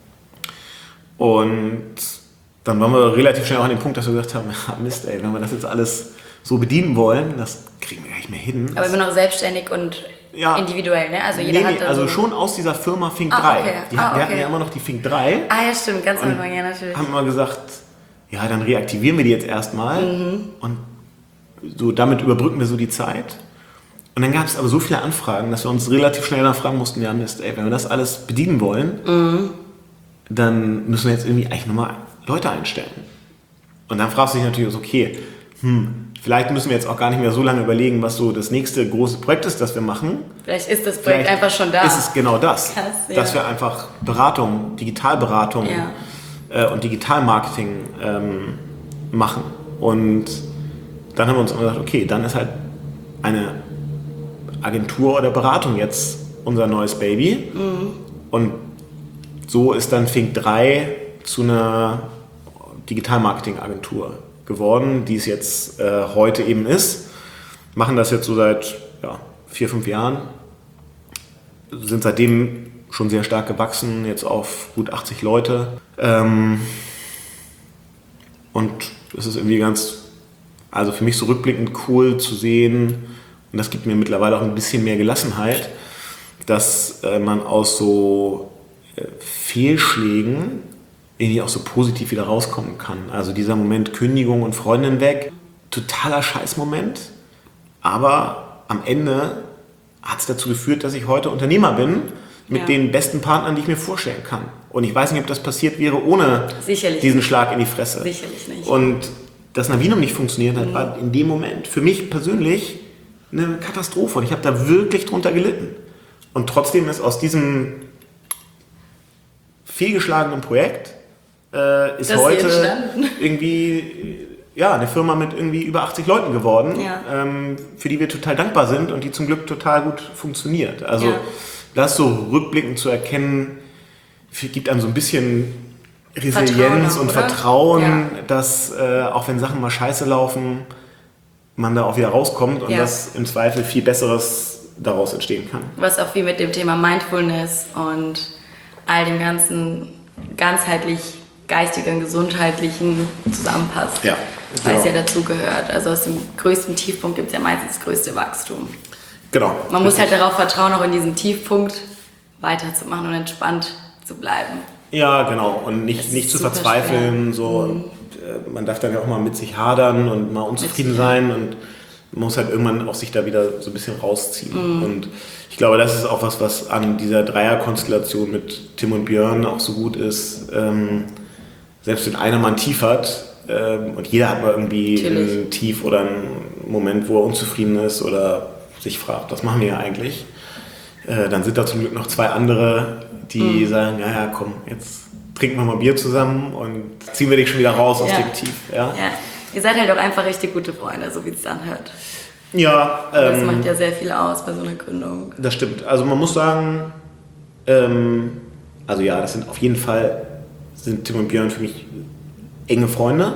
C: Und dann waren wir relativ schnell auch an dem Punkt, dass wir gesagt haben, ja, Mist, ey, wenn wir das jetzt alles so bedienen wollen, das kriegen wir gar nicht mehr hin.
B: Aber immer noch selbstständig und ja, individuell, ne? Also jeder
C: nee,
B: hat
C: also
B: so
C: schon aus dieser Firma Fink
B: ah,
C: drei.
B: Okay.
C: Die,
B: ah,
C: wir
B: okay.
C: hatten ja immer noch die Fink drei.
B: Ah ja, stimmt, ganz am Anfang, ja natürlich.
C: Haben immer gesagt, ja, dann reaktivieren wir die jetzt erstmal mhm. und so damit überbrücken wir so die Zeit. Und dann gab es aber so viele Anfragen, dass wir uns relativ schnell danach fragen mussten, ja Mist, ey, wenn wir das alles bedienen wollen, mhm. dann müssen wir jetzt irgendwie eigentlich nochmal Leute einstellen. Und dann fragst du dich natürlich, okay, hm, vielleicht müssen wir jetzt auch gar nicht mehr so lange überlegen, was so das nächste große Projekt ist, das wir machen.
B: Vielleicht ist das Projekt vielleicht einfach schon da.
C: Ist es genau das,
B: Krass, ja.
C: dass wir einfach Beratung, Digitalberatung ja. äh, und Digitalmarketing ähm, machen. Und dann haben wir uns gesagt, okay, dann ist halt eine Agentur oder Beratung jetzt unser neues Baby. Mhm. Und so ist dann Fink drei zu einer Digital-Marketing-Agentur geworden, die es jetzt äh, heute eben ist. Machen das jetzt so seit ja, vier, fünf Jahren. Sind seitdem schon sehr stark gewachsen, jetzt auf gut achtzig Leute. Ähm, und es ist irgendwie ganz, also für mich so rückblickend cool zu sehen, und das gibt mir mittlerweile auch ein bisschen mehr Gelassenheit, dass äh, man aus so äh, Fehlschlägen irgendwie auch so positiv wieder rauskommen kann. Also dieser Moment Kündigung und Freundin weg, totaler Scheißmoment, aber am Ende hat es dazu geführt, dass ich heute Unternehmer bin mit ja. den besten Partnern, die ich mir vorstellen kann. Und ich weiß nicht, ob das passiert wäre ohne
B: Sicherlich
C: diesen
B: nicht.
C: Schlag in die Fresse.
B: Sicherlich nicht.
C: Und dass Navinum nicht funktioniert hat, mhm. war in dem Moment für mich persönlich eine Katastrophe. Und ich habe da wirklich drunter gelitten. Und trotzdem ist aus diesem fehlgeschlagenen Projekt äh, ist das heute irgendwie ja, eine Firma mit irgendwie über achtzig Leuten geworden, ja. ähm, für die wir total dankbar sind und die zum Glück total gut funktioniert. Also ja. das so rückblickend zu erkennen, gibt einem so ein bisschen Resilienz Vertrauen, und oder? Vertrauen, ja. dass äh, auch wenn Sachen mal scheiße laufen, man da auch wieder rauskommt und ja. dass im Zweifel viel Besseres daraus entstehen kann.
B: Was auch viel mit dem Thema Mindfulness und all dem ganzen ganzheitlich geistigen, gesundheitlichen zusammenpasst. Ja, weil es ja dazu gehört. Also aus dem größten Tiefpunkt gibt es ja meistens das größte Wachstum.
C: Genau.
B: Man muss halt darauf vertrauen, auch in diesem Tiefpunkt weiterzumachen und entspannt zu bleiben.
C: Ja, genau. Und nicht, nicht zu verzweifeln. So. Mhm. Man darf dann ja auch mal mit sich hadern und mal unzufrieden sein und man muss halt irgendwann auch sich da wieder so ein bisschen rausziehen. Mhm. Und ich glaube, das ist auch was, was an dieser Dreierkonstellation mit Tim und Björn auch so gut ist. Ähm, selbst wenn einer mal ein Tief hat, ähm, und jeder hat mal irgendwie Natürlich. ein Tief oder einen Moment, wo er unzufrieden ist oder sich fragt, was machen wir hier eigentlich? Äh, dann sind da zum Glück noch zwei andere, die mhm. sagen, ja, ja, komm, jetzt trinken wir mal Bier zusammen und ziehen wir dich schon wieder raus aus
B: ja.
C: dem Tief. Ja?
B: Ja. Ihr seid halt auch einfach richtig gute Freunde, so wie es dann hört.
C: Ja.
B: Das
C: Ähm,
B: macht ja sehr viel aus bei so einer Gründung.
C: Das stimmt. Also man muss sagen, ähm, also ja, das sind auf jeden Fall, sind Tim und Björn für mich enge Freunde.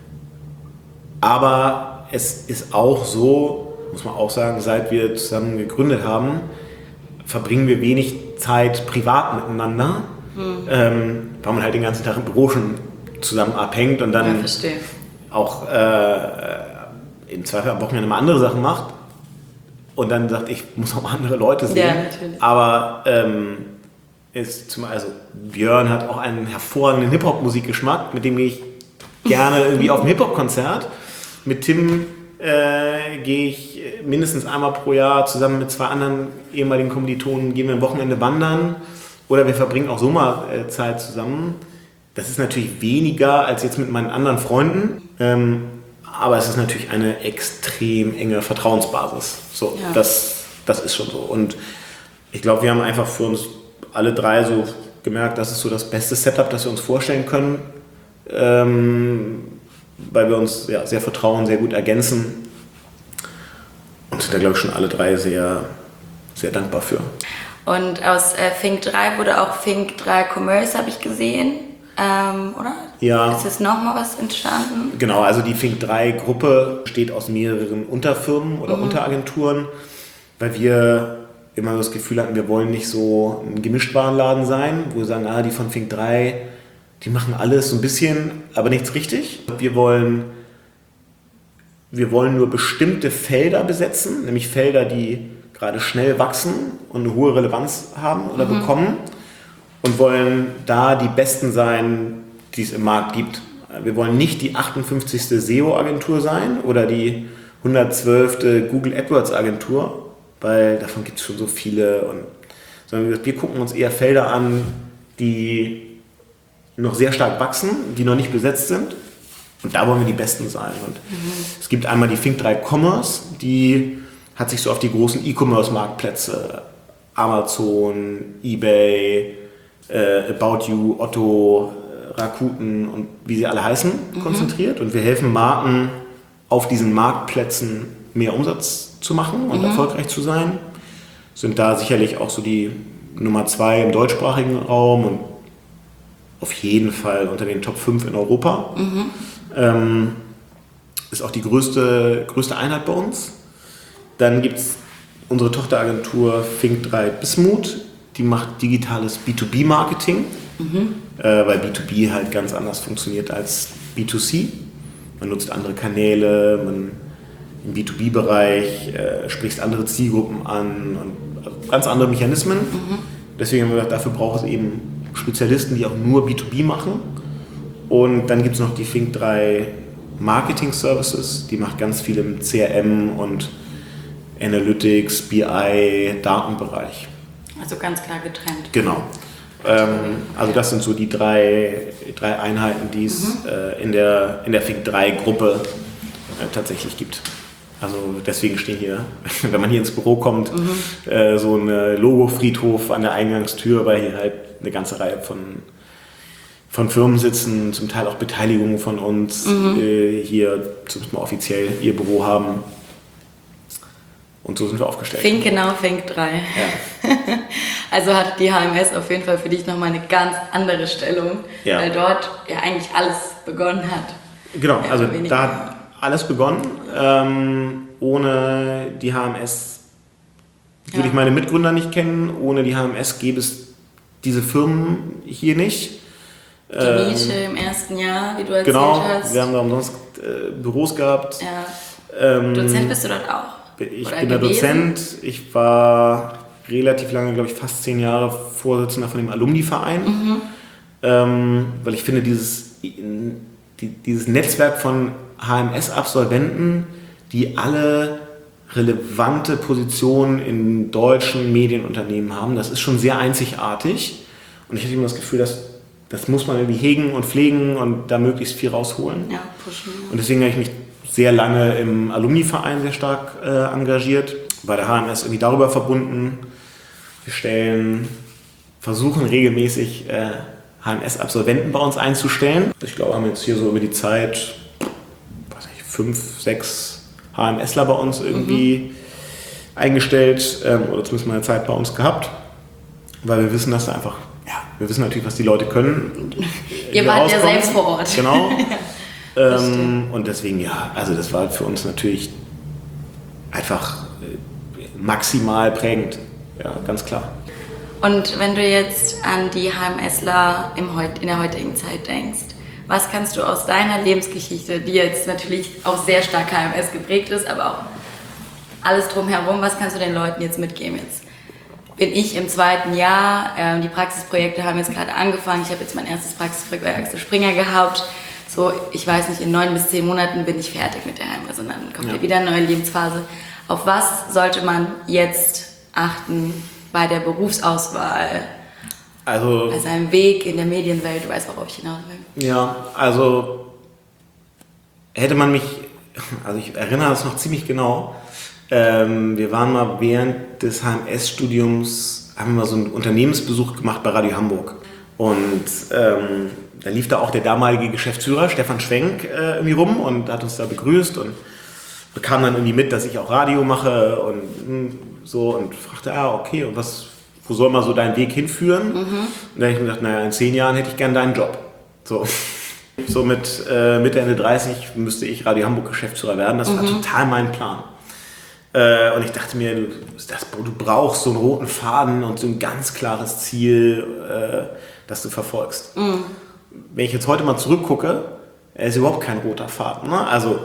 C: Aber es ist auch so, muss man auch sagen, seit wir zusammen gegründet haben, verbringen wir wenig Zeit privat miteinander, hm. ähm, weil man halt den ganzen Tag im Büro schon zusammen abhängt und dann
B: ja,
C: auch äh, im Zweifel am Wochenende mal andere Sachen macht und dann sagt, ich muss auch mal andere Leute sehen.
B: Ja, natürlich.
C: Aber ähm, ist zum, also Björn hat auch einen hervorragenden Hip-Hop-Musikgeschmack, mit dem gehe ich gerne irgendwie auf ein Hip-Hop-Konzert. Mit Tim äh, gehe ich mindestens einmal pro Jahr zusammen mit zwei anderen ehemaligen Kommilitonen, gehen wir am Wochenende wandern oder wir verbringen auch Sommerzeit zusammen. Das ist natürlich weniger als jetzt mit meinen anderen Freunden, ähm, aber es ist natürlich eine extrem enge Vertrauensbasis. So, ja. das, das ist schon so. Und ich glaube, wir haben einfach für uns alle drei so gemerkt, das ist so das beste Setup, das wir uns vorstellen können. Ähm, weil wir uns ja, sehr vertrauen, sehr gut ergänzen und sind da, glaube ich, schon alle drei sehr, sehr dankbar für.
B: Und aus äh, Fink drei wurde auch Fink drei Commerce, habe ich gesehen, ähm, oder?
C: Ja.
B: Ist jetzt nochmal was entstanden?
C: Genau, also die Fink drei Gruppe besteht aus mehreren Unterfirmen oder mhm. Unteragenturen, weil wir immer das Gefühl hatten, wir wollen nicht so ein Gemischtwarenladen sein, wo wir sagen, ah, die von Fink drei, die machen alles so ein bisschen, aber nichts richtig. Wir wollen, wir wollen nur bestimmte Felder besetzen, nämlich Felder, die gerade schnell wachsen und eine hohe Relevanz haben oder mhm. bekommen und wollen da die Besten sein, die es im Markt gibt. Wir wollen nicht die achtundfünfzigste S E O-Agentur sein oder die hundertzwölfte Google AdWords-Agentur, weil davon gibt es schon so viele. Und, sondern wir gucken uns eher Felder an, die noch sehr stark wachsen, die noch nicht besetzt sind. Und da wollen wir die Besten sein. Und mhm. es gibt einmal die Fink drei Commerce, die hat sich so auf die großen E-Commerce-Marktplätze, Amazon, eBay, äh, About You, Otto, äh, Rakuten und wie sie alle heißen, mhm. konzentriert. Und wir helfen Marken auf diesen Marktplätzen mehr Umsatz zu machen und mhm. erfolgreich zu sein. Sind da sicherlich auch so die Nummer zwei im deutschsprachigen Raum und auf jeden Fall unter den Top fünf in Europa. Mhm. Ähm, ist auch die größte, größte Einheit bei uns. Dann gibt es unsere Tochteragentur Fink drei Bismut, die macht digitales B zwei B Marketing, mhm. äh, weil B zwei B halt ganz anders funktioniert als B zwei C. Man nutzt andere Kanäle, man im B zwei B Bereich äh, spricht andere Zielgruppen an und also ganz andere Mechanismen. Mhm. Deswegen haben wir gesagt, dafür braucht es eben Spezialisten, die auch nur B zwei B machen. Und dann gibt es noch die Fink drei Marketing Services, die macht ganz viel im C R M und Analytics, B I, Datenbereich.
B: Also ganz klar getrennt.
C: Genau. Ähm, also das sind so die drei, drei Einheiten, die es mhm. äh, in der, in der Fink drei Gruppe äh, tatsächlich gibt. Also deswegen stehen hier, wenn man hier ins Büro kommt, mhm. äh, so ein Logo-Friedhof an der Eingangstür, weil hier halt eine ganze Reihe von, von Firmen sitzen, zum Teil auch Beteiligungen von uns, mhm. äh, hier zumindest mal offiziell ihr Büro haben. Und so sind wir aufgestellt.
B: Fink genau, Fink drei.
C: Ja.
B: Also hat die H M S auf jeden Fall für dich nochmal eine ganz andere Stellung, ja. weil dort ja eigentlich alles begonnen hat.
C: Genau, also da hat alles begonnen. Ähm, ohne die H M S würde ja. ich meine Mitgründer nicht kennen. Ohne die H M S gäbe es diese Firmen hier nicht.
B: Die ähm, Nische im ersten Jahr, wie du erzählt
C: genau,
B: hast.
C: Genau, wir haben da umsonst äh, Büros gehabt.
B: Ja.
C: Ähm,
B: Dozent bist du dort auch?
C: Ich
B: Oder
C: bin der
B: gewesen?
C: Dozent. Ich war relativ lange, glaube ich, fast zehn Jahre Vorsitzender von dem Alumni-Verein. Mhm. Ähm, weil ich finde, dieses, die, dieses Netzwerk von H M S-Absolventen, die alle relevante Positionen in deutschen Medienunternehmen haben, das ist schon sehr einzigartig. Und ich hatte immer das Gefühl, dass das muss man irgendwie hegen und pflegen und da möglichst viel rausholen.
B: Ja, pushen.
C: Und deswegen habe ich mich sehr lange im Alumni-Verein sehr stark äh, engagiert, bei der H M S irgendwie darüber verbunden. Wir stellen, versuchen regelmäßig äh, H M S-Absolventen bei uns einzustellen. Ich glaube, wir haben jetzt hier so über die Zeit, weiß nicht, fünf, sechs HMSler bei uns irgendwie mhm. eingestellt ähm, oder zumindest mal eine Zeit bei uns gehabt, weil wir wissen, dass da einfach, ja, wir wissen natürlich, was die Leute können.
B: Ihr wart ja selbst vor Ort.
C: Genau. ja, ähm, und deswegen, ja, also das war für uns natürlich einfach maximal prägend, ja, ganz klar.
B: Und wenn du jetzt an die HMSler im Heut, in der heutigen Zeit denkst, was kannst du aus deiner Lebensgeschichte, die jetzt natürlich auch sehr stark H M S geprägt ist, aber auch alles drumherum, was kannst du den Leuten jetzt mitgeben? Jetzt bin ich im zweiten Jahr, äh, die Praxisprojekte haben jetzt gerade angefangen, ich habe jetzt mein erstes Praxisprojekt bei Axel Springer gehabt. So, ich weiß nicht, in neun bis zehn Monaten bin ich fertig mit der H M S und dann kommt ja wieder eine neue Lebensphase. Auf was sollte man jetzt achten bei der Berufsauswahl?
C: Also,
B: bei seinem Weg in der Medienwelt, du weißt, worauf ich hinaus will.
C: Ja, also hätte man mich, also ich erinnere das noch ziemlich genau, ähm, wir waren mal während des H M S-Studiums, haben wir mal so einen Unternehmensbesuch gemacht bei Radio Hamburg. Und ähm, da lief da auch der damalige Geschäftsführer, Stefan Schwenk, äh, irgendwie rum und hat uns da begrüßt und bekam dann irgendwie mit, dass ich auch Radio mache und mh, so und fragte, ah, okay, und was, wo soll mal so dein Weg hinführen? Mhm. Und dann habe ich mir gedacht, naja, in zehn Jahren hätte ich gern deinen Job. So, so mit äh, Mitte, Ende dreißig müsste ich Radio Hamburg Geschäftsführer werden. Das mhm. war total mein Plan. Äh, und ich dachte mir, du, das, du brauchst so einen roten Faden und so ein ganz klares Ziel, äh, das du verfolgst. Mhm. Wenn ich jetzt heute mal zurückgucke, ist überhaupt kein roter Faden. Ne? Also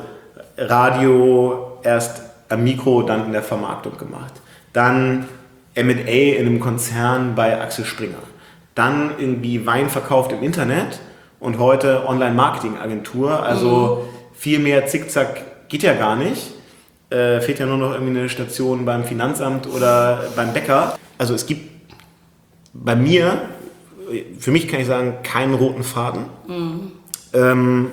C: Radio erst am Mikro, dann in der Vermarktung gemacht. Dann M und A in einem Konzern bei Axel Springer. Dann irgendwie Wein verkauft im Internet und heute Online-Marketing-Agentur. Also mhm. viel mehr Zickzack geht ja gar nicht. Äh, fehlt ja nur noch irgendwie eine Station beim Finanzamt oder beim Bäcker. Also es gibt bei mir, für mich kann ich sagen, keinen roten Faden. Mhm. Ähm,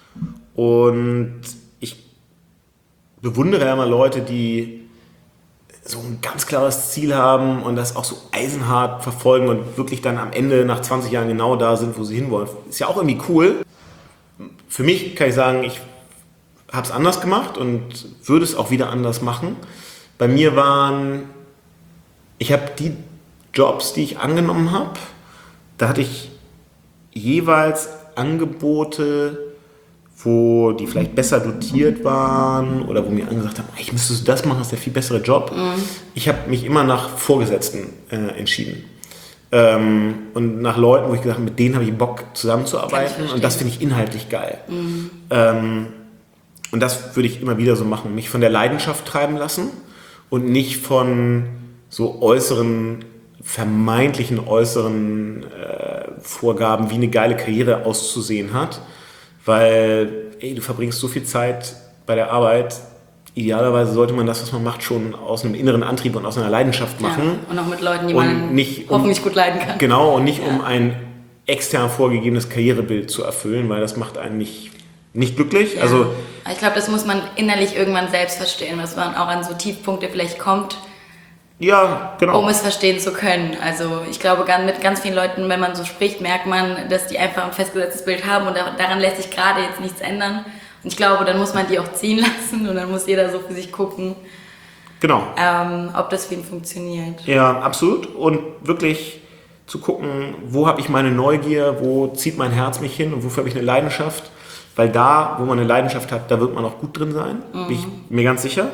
C: und ich bewundere ja immer Leute, die so ein ganz klares Ziel haben und das auch so eisenhart verfolgen und wirklich dann am Ende nach zwanzig Jahren genau da sind, wo sie hinwollen. Ist ja auch irgendwie cool. Für mich kann ich sagen, ich habe es anders gemacht und würde es auch wieder anders machen. Bei mir waren, ich habe die Jobs, die ich angenommen habe, da hatte ich jeweils Angebote, wo die vielleicht besser dotiert waren oder wo mir angesagt haben, ich müsste das machen, das ist der viel bessere Job. Mhm. Ich habe mich immer nach Vorgesetzten äh, entschieden. Ähm, und nach Leuten, wo ich gesagt habe, mit denen habe ich Bock zusammenzuarbeiten und das finde ich inhaltlich geil. Mhm. Ähm, und das würde ich immer wieder so machen, mich von der Leidenschaft treiben lassen und nicht von so äußeren, vermeintlichen äußeren äh, Vorgaben, wie eine geile Karriere auszusehen hat. Weil ey, du verbringst so viel Zeit bei der Arbeit. Idealerweise sollte man das, was man macht, schon aus einem inneren Antrieb und aus einer Leidenschaft machen.
B: Ja, und auch mit Leuten, die man nicht hoffentlich um, gut leiden kann.
C: Genau, und nicht ja. um ein extern vorgegebenes Karrierebild zu erfüllen, weil das macht einen nicht, nicht glücklich.
B: Ja. Also, ich glaube, das muss man innerlich irgendwann selbst verstehen, dass man auch an so Tiefpunkte vielleicht kommt,
C: ja, genau.
B: um es verstehen zu können. Also ich glaube, mit ganz vielen Leuten, wenn man so spricht, merkt man, dass die einfach ein festgesetztes Bild haben und daran lässt sich gerade jetzt nichts ändern. Und ich glaube, dann muss man die auch ziehen lassen und dann muss jeder so für sich gucken,
C: genau.
B: ähm, ob das für ihn funktioniert.
C: Ja, absolut. Und wirklich zu gucken, wo habe ich meine Neugier, wo zieht mein Herz mich hin und wofür habe ich eine Leidenschaft. Weil da, wo man eine Leidenschaft hat, da wird man auch gut drin sein, mhm. bin ich mir ganz sicher.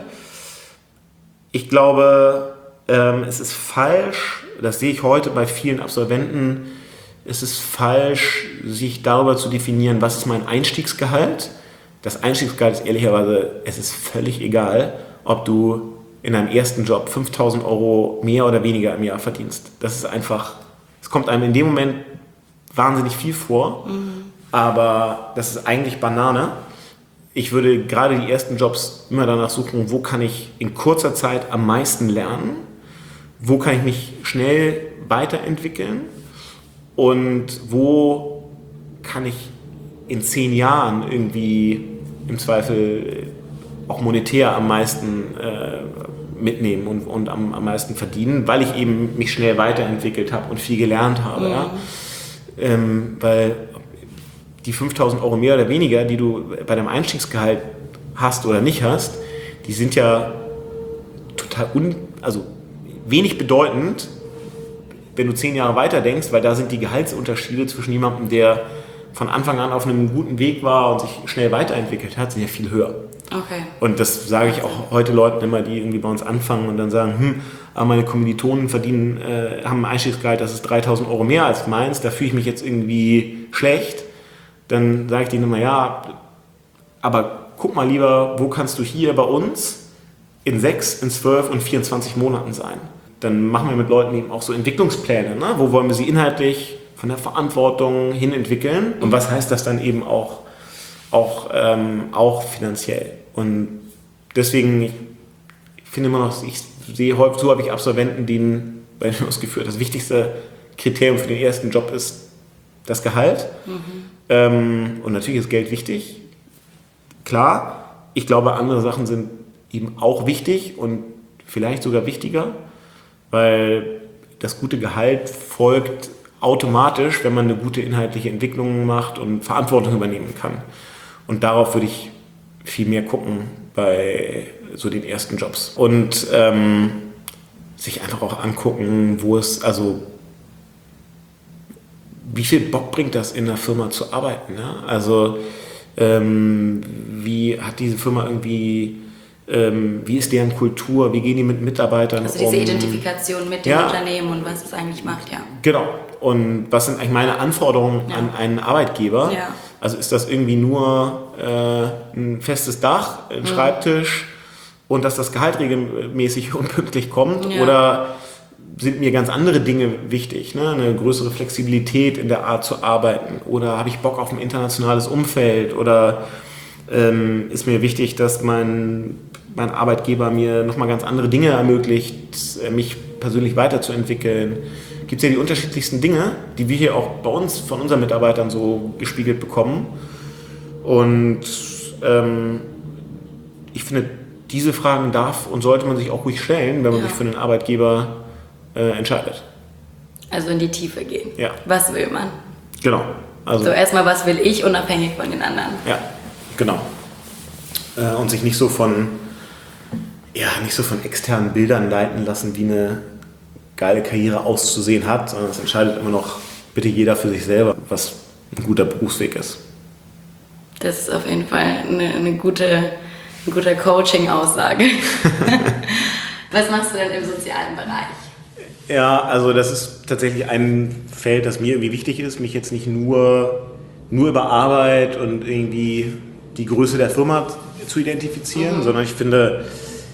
C: Ich glaube, ähm, es ist falsch, das sehe ich heute bei vielen Absolventen, es ist falsch, sich darüber zu definieren, was ist mein Einstiegsgehalt. Das Einstiegsgehalt ist ehrlicherweise, es ist völlig egal, ob du in deinem ersten Job fünftausend Euro mehr oder weniger im Jahr verdienst. Das ist einfach, es kommt einem in dem Moment wahnsinnig viel vor, mhm. aber das ist eigentlich Banane. Ich würde gerade die ersten Jobs immer danach suchen, wo kann ich in kurzer Zeit am meisten lernen, wo kann ich mich schnell weiterentwickeln und wo kann ich in zehn Jahren irgendwie im Zweifel auch monetär am meisten äh, mitnehmen und, und am, am meisten verdienen, weil ich eben mich schnell weiterentwickelt habe und viel gelernt habe. Mhm. Ja? Ähm, weil die fünftausend Euro mehr oder weniger, die du bei deinem Einstiegsgehalt hast oder nicht hast, die sind ja total un, also wenig bedeutend, wenn du zehn Jahre weiter denkst, weil da sind die Gehaltsunterschiede zwischen jemandem, der von Anfang an auf einem guten Weg war und sich schnell weiterentwickelt hat, sind ja viel höher.
B: Okay.
C: Und das sage ich auch heute Leuten immer, die irgendwie bei uns anfangen und dann sagen, hm, aber meine Kommilitonen verdienen, äh, haben ein Einstiegsgehalt, das ist dreitausend Euro mehr als meins, da fühle ich mich jetzt irgendwie schlecht. Dann sage ich denen immer, ja, aber guck mal lieber, wo kannst du hier bei uns in sechs, in zwölf und vierundzwanzig Monaten sein. Dann machen wir mit Leuten eben auch so Entwicklungspläne, ne? Wo wollen wir sie inhaltlich von der Verantwortung hin entwickeln und was heißt das dann eben auch, auch, ähm, auch finanziell. Und deswegen, ich finde immer noch, ich sehe häufig, so habe ich Absolventen, denen bei mir ausgeführt, das wichtigste Kriterium für den ersten Job ist das Gehalt. Mhm. Ähm, und natürlich ist Geld wichtig. Klar, ich glaube, andere Sachen sind eben auch wichtig und vielleicht sogar wichtiger, weil das gute Gehalt folgt automatisch, wenn man eine gute inhaltliche Entwicklung macht und Verantwortung übernehmen kann. Und darauf würde ich viel mehr gucken bei so den ersten Jobs. Und ähm, sich einfach auch angucken, wo es, also wie viel Bock bringt das in der Firma zu arbeiten? Ne? Also ähm, wie hat diese Firma irgendwie, ähm, wie ist deren Kultur, wie gehen die mit Mitarbeitern um?
B: Also diese Identifikation mit dem
C: ja. Unternehmen
B: und was es eigentlich macht, ja.
C: Genau. Und was sind eigentlich meine Anforderungen ja. an einen Arbeitgeber?
B: Ja.
C: Also ist das irgendwie nur äh, ein festes Dach, ein mhm. Schreibtisch und dass das Gehalt regelmäßig und pünktlich kommt? Ja. Oder sind mir ganz andere Dinge wichtig? Ne? Eine größere Flexibilität in der Art zu arbeiten? Oder habe ich Bock auf ein internationales Umfeld? Oder ähm, ist mir wichtig, dass mein, mein Arbeitgeber mir nochmal ganz andere Dinge ermöglicht, mich persönlich weiterzuentwickeln? Gibt es ja die unterschiedlichsten Dinge, die wir hier auch bei uns von unseren Mitarbeitern so gespiegelt bekommen. Und ähm, ich finde, diese Fragen darf und sollte man sich auch ruhig stellen, wenn man ja. sich für einen Arbeitgeber äh, entscheidet.
B: Also in die Tiefe gehen.
C: Ja.
B: Was will man?
C: Genau. Also
B: so erstmal, was will ich, unabhängig von den anderen.
C: Ja, genau. Äh, und sich nicht so von, ja, nicht so von externen Bildern leiten lassen, wie eine geile Karriere auszusehen hat, sondern es entscheidet immer noch bitte jeder für sich selber, was ein guter Berufsweg ist.
B: Das ist auf jeden Fall eine, eine gute, eine gute Coaching-Aussage. Was machst du denn im sozialen Bereich?
C: Ja, also das ist tatsächlich ein Feld, das mir irgendwie wichtig ist, mich jetzt nicht nur, nur über Arbeit und irgendwie die Größe der Firma zu identifizieren, mhm. sondern ich finde,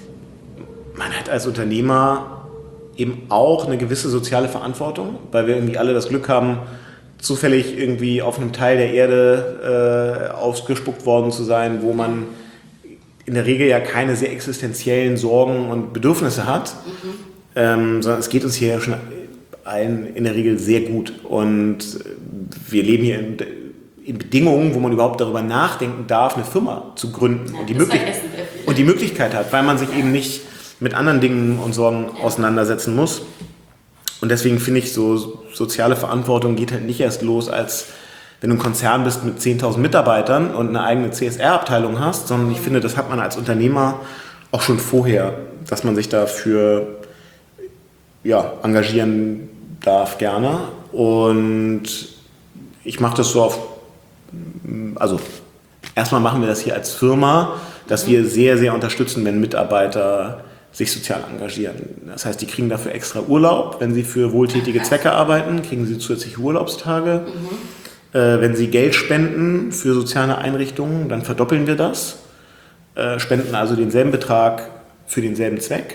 C: man hat als Unternehmer eben auch eine gewisse soziale Verantwortung, weil wir irgendwie alle das Glück haben, zufällig irgendwie auf einem Teil der Erde äh, ausgespuckt worden zu sein, wo man in der Regel ja keine sehr existenziellen Sorgen und Bedürfnisse hat, mhm. ähm, sondern es geht uns hier schon allen in der Regel sehr gut und wir leben hier in, in Bedingungen, wo man überhaupt darüber nachdenken darf, eine Firma zu gründen
B: ja,
C: und, die möglich- und die Möglichkeit hat, weil man sich ja. eben nicht mit anderen Dingen und Sorgen auseinandersetzen muss. Und deswegen finde ich, so soziale Verantwortung geht halt nicht erst los, als wenn du ein Konzern bist mit zehntausend Mitarbeitern und eine eigene C S R-Abteilung hast, sondern ich finde, das hat man als Unternehmer auch schon vorher, dass man sich dafür ja, engagieren darf gerne. Und ich mache das so auf, also erstmal machen wir das hier als Firma, dass wir sehr, sehr unterstützen, wenn Mitarbeiter sich sozial engagieren. Das heißt, die kriegen dafür extra Urlaub. Wenn sie für wohltätige Zwecke arbeiten, kriegen sie zusätzliche Urlaubstage. Mhm. Äh, wenn sie Geld spenden für soziale Einrichtungen, dann verdoppeln wir das. Äh, spenden also denselben Betrag für denselben Zweck.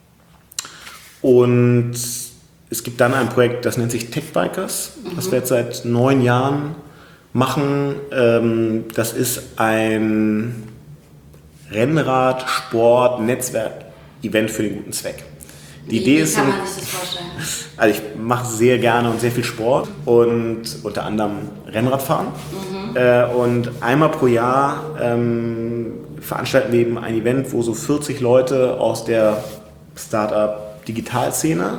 C: Und es gibt dann ein Projekt, das nennt sich Tech Bikers. Mhm. Das wir jetzt seit neun Jahren machen. Ähm, das ist ein Rennrad, Sport, Netzwerk Event für den guten Zweck. Die
B: Wie,
C: Idee
B: wie
C: ist,
B: kann man sich das vorstellen?
C: Also ich mache sehr gerne und sehr viel Sport und unter anderem Rennradfahren. Mhm. Äh, und einmal pro Jahr ähm, veranstalten wir eben ein Event, wo so vierzig Leute aus der Startup-Digitalszene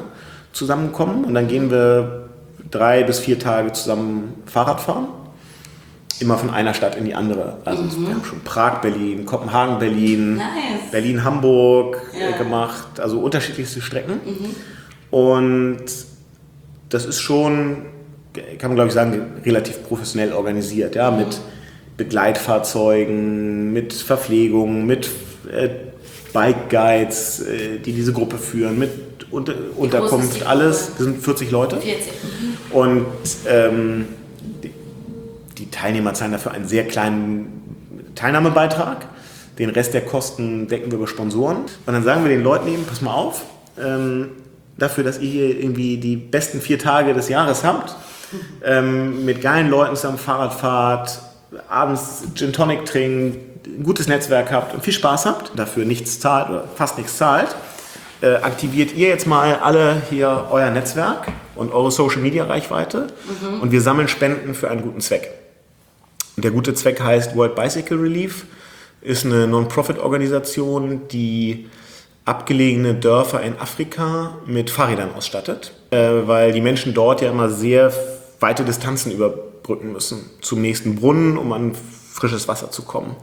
C: zusammenkommen und dann gehen wir drei bis vier Tage zusammen Fahrrad fahren. immer von einer Stadt in die andere. Also mhm. wir haben schon Prag, Berlin, Kopenhagen, Berlin,
B: nice.
C: Berlin, Hamburg
B: ja.
C: äh, gemacht, also unterschiedlichste Strecken. Mhm. Und das ist schon, kann man glaube ich sagen, relativ professionell organisiert, ja, mhm. mit Begleitfahrzeugen, mit Verpflegung, mit äh, Bike Guides, äh, die diese Gruppe führen, mit Unter- Unterkunft, alles. Wir sind vierzig Leute.
B: vierzig. Mhm.
C: Und ähm, die, die Teilnehmer zahlen dafür einen sehr kleinen Teilnahmebeitrag. Den Rest der Kosten decken wir über Sponsoren. Und dann sagen wir den Leuten eben, pass mal auf, ähm, dafür, dass ihr hier irgendwie die besten vier Tage des Jahres habt, ähm, mit geilen Leuten zusammen Fahrrad fahrt, abends Gin Tonic trinkt, ein gutes Netzwerk habt und viel Spaß habt, dafür nichts zahlt oder fast nichts zahlt, äh, aktiviert ihr jetzt mal alle hier euer Netzwerk und eure Social Media Reichweite mhm. und wir sammeln Spenden für einen guten Zweck. Und der gute Zweck heißt World Bicycle Relief, ist eine Non-Profit-Organisation, die abgelegene Dörfer in Afrika mit Fahrrädern ausstattet, äh, weil die Menschen dort ja immer sehr weite Distanzen überbrücken müssen zum nächsten Brunnen, um an frisches Wasser zu kommen.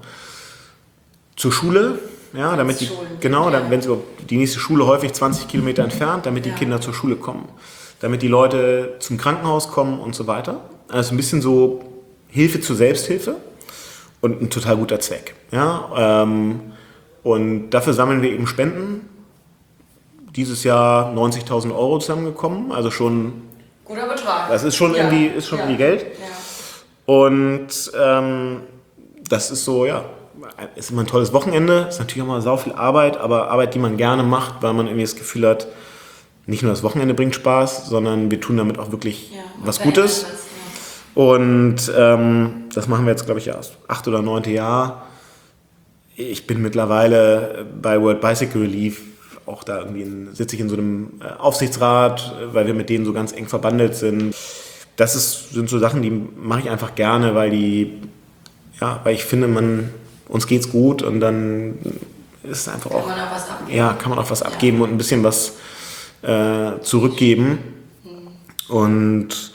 C: Zur Schule, ja, damit die, genau, ja. wenn sie die nächste Schule häufig zwanzig Kilometer entfernt, damit die ja. Kinder zur Schule kommen, damit die Leute zum Krankenhaus kommen und so weiter. Also ein bisschen so Hilfe zur Selbsthilfe und ein total guter Zweck. Ja, ähm, und dafür sammeln wir eben Spenden. Dieses Jahr neunzigtausend Euro zusammengekommen, also schon
B: guter Betrag.
C: Das ist schon ja. irgendwie, ist schon ja. irgendwie Geld. Ja. Und ähm, das ist so, ja, ist immer ein tolles Wochenende. Ist natürlich auch mal sau viel Arbeit, aber Arbeit, die man gerne macht, weil man irgendwie das Gefühl hat, nicht nur das Wochenende bringt Spaß, sondern wir tun damit auch wirklich ja, was Gutes. Was, ja. Und ähm, das machen wir jetzt, glaube ich, ja, das acht oder neunte Jahr. Ich bin mittlerweile bei World Bicycle Relief auch da irgendwie in, sitze ich in so einem Aufsichtsrat, weil wir mit denen so ganz eng verbandelt sind. Das ist, sind so Sachen, die mache ich einfach gerne, weil die, ja, weil ich finde, man, uns geht's gut und dann ist es einfach
B: kann
C: auch,
B: man auch was abgeben.
C: ja, kann man auch was abgeben ja. und ein bisschen was äh, zurückgeben. Mhm. Und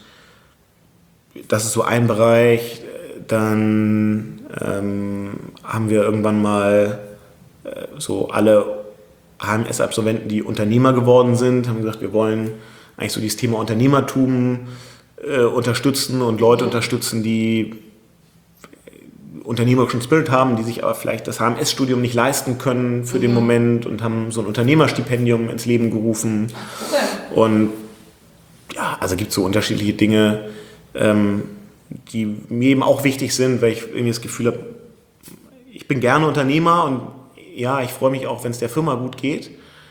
C: das ist so ein Bereich. Dann ähm, haben wir irgendwann mal äh, so alle H M S-Absolventen, die Unternehmer geworden sind, haben gesagt, wir wollen eigentlich so dieses Thema Unternehmertum äh, unterstützen und Leute unterstützen, die unternehmerischen Spirit haben, die sich aber vielleicht das H M S-Studium nicht leisten können für mhm. den Moment und haben so ein Unternehmerstipendium ins Leben gerufen. Okay. Und ja, also gibt es so unterschiedliche Dinge, ähm, die mir eben auch wichtig sind, weil ich irgendwie das Gefühl habe, ich bin gerne Unternehmer und ja, ich freue mich auch, wenn es der Firma gut geht,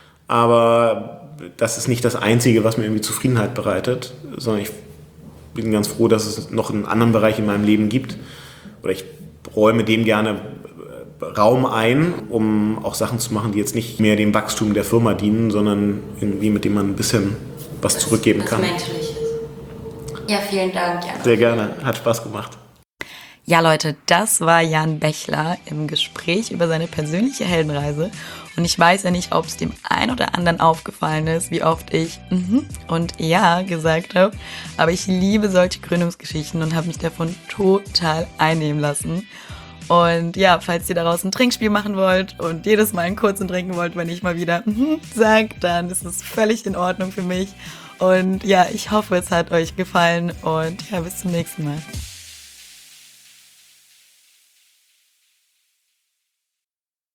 C: aber das ist nicht das Einzige, was mir irgendwie Zufriedenheit bereitet, sondern ich bin ganz froh, dass es noch einen anderen Bereich in meinem Leben gibt oder ich räume dem gerne Raum ein, um auch Sachen zu machen, die jetzt nicht mehr dem Wachstum der Firma dienen, sondern irgendwie mit dem man ein bisschen was zurückgeben
B: was
C: kann.
B: Menschliches. Ja, vielen Dank, Jan.
C: Sehr gerne, hat Spaß gemacht.
B: Ja, Leute, das war Jan Bechler im Gespräch über seine persönliche Heldenreise. Und ich weiß ja nicht, ob es dem einen oder anderen aufgefallen ist, wie oft ich mhm und ja gesagt habe. Aber ich liebe solche Gründungsgeschichten und habe mich davon total einnehmen lassen. Und ja, falls ihr daraus ein Trinkspiel machen wollt und jedes Mal einen kurzen trinken wollt, wenn ich mal wieder mhm sage, dann ist es völlig in Ordnung für mich. Und ja, ich hoffe, es hat euch gefallen und ja, bis zum nächsten Mal.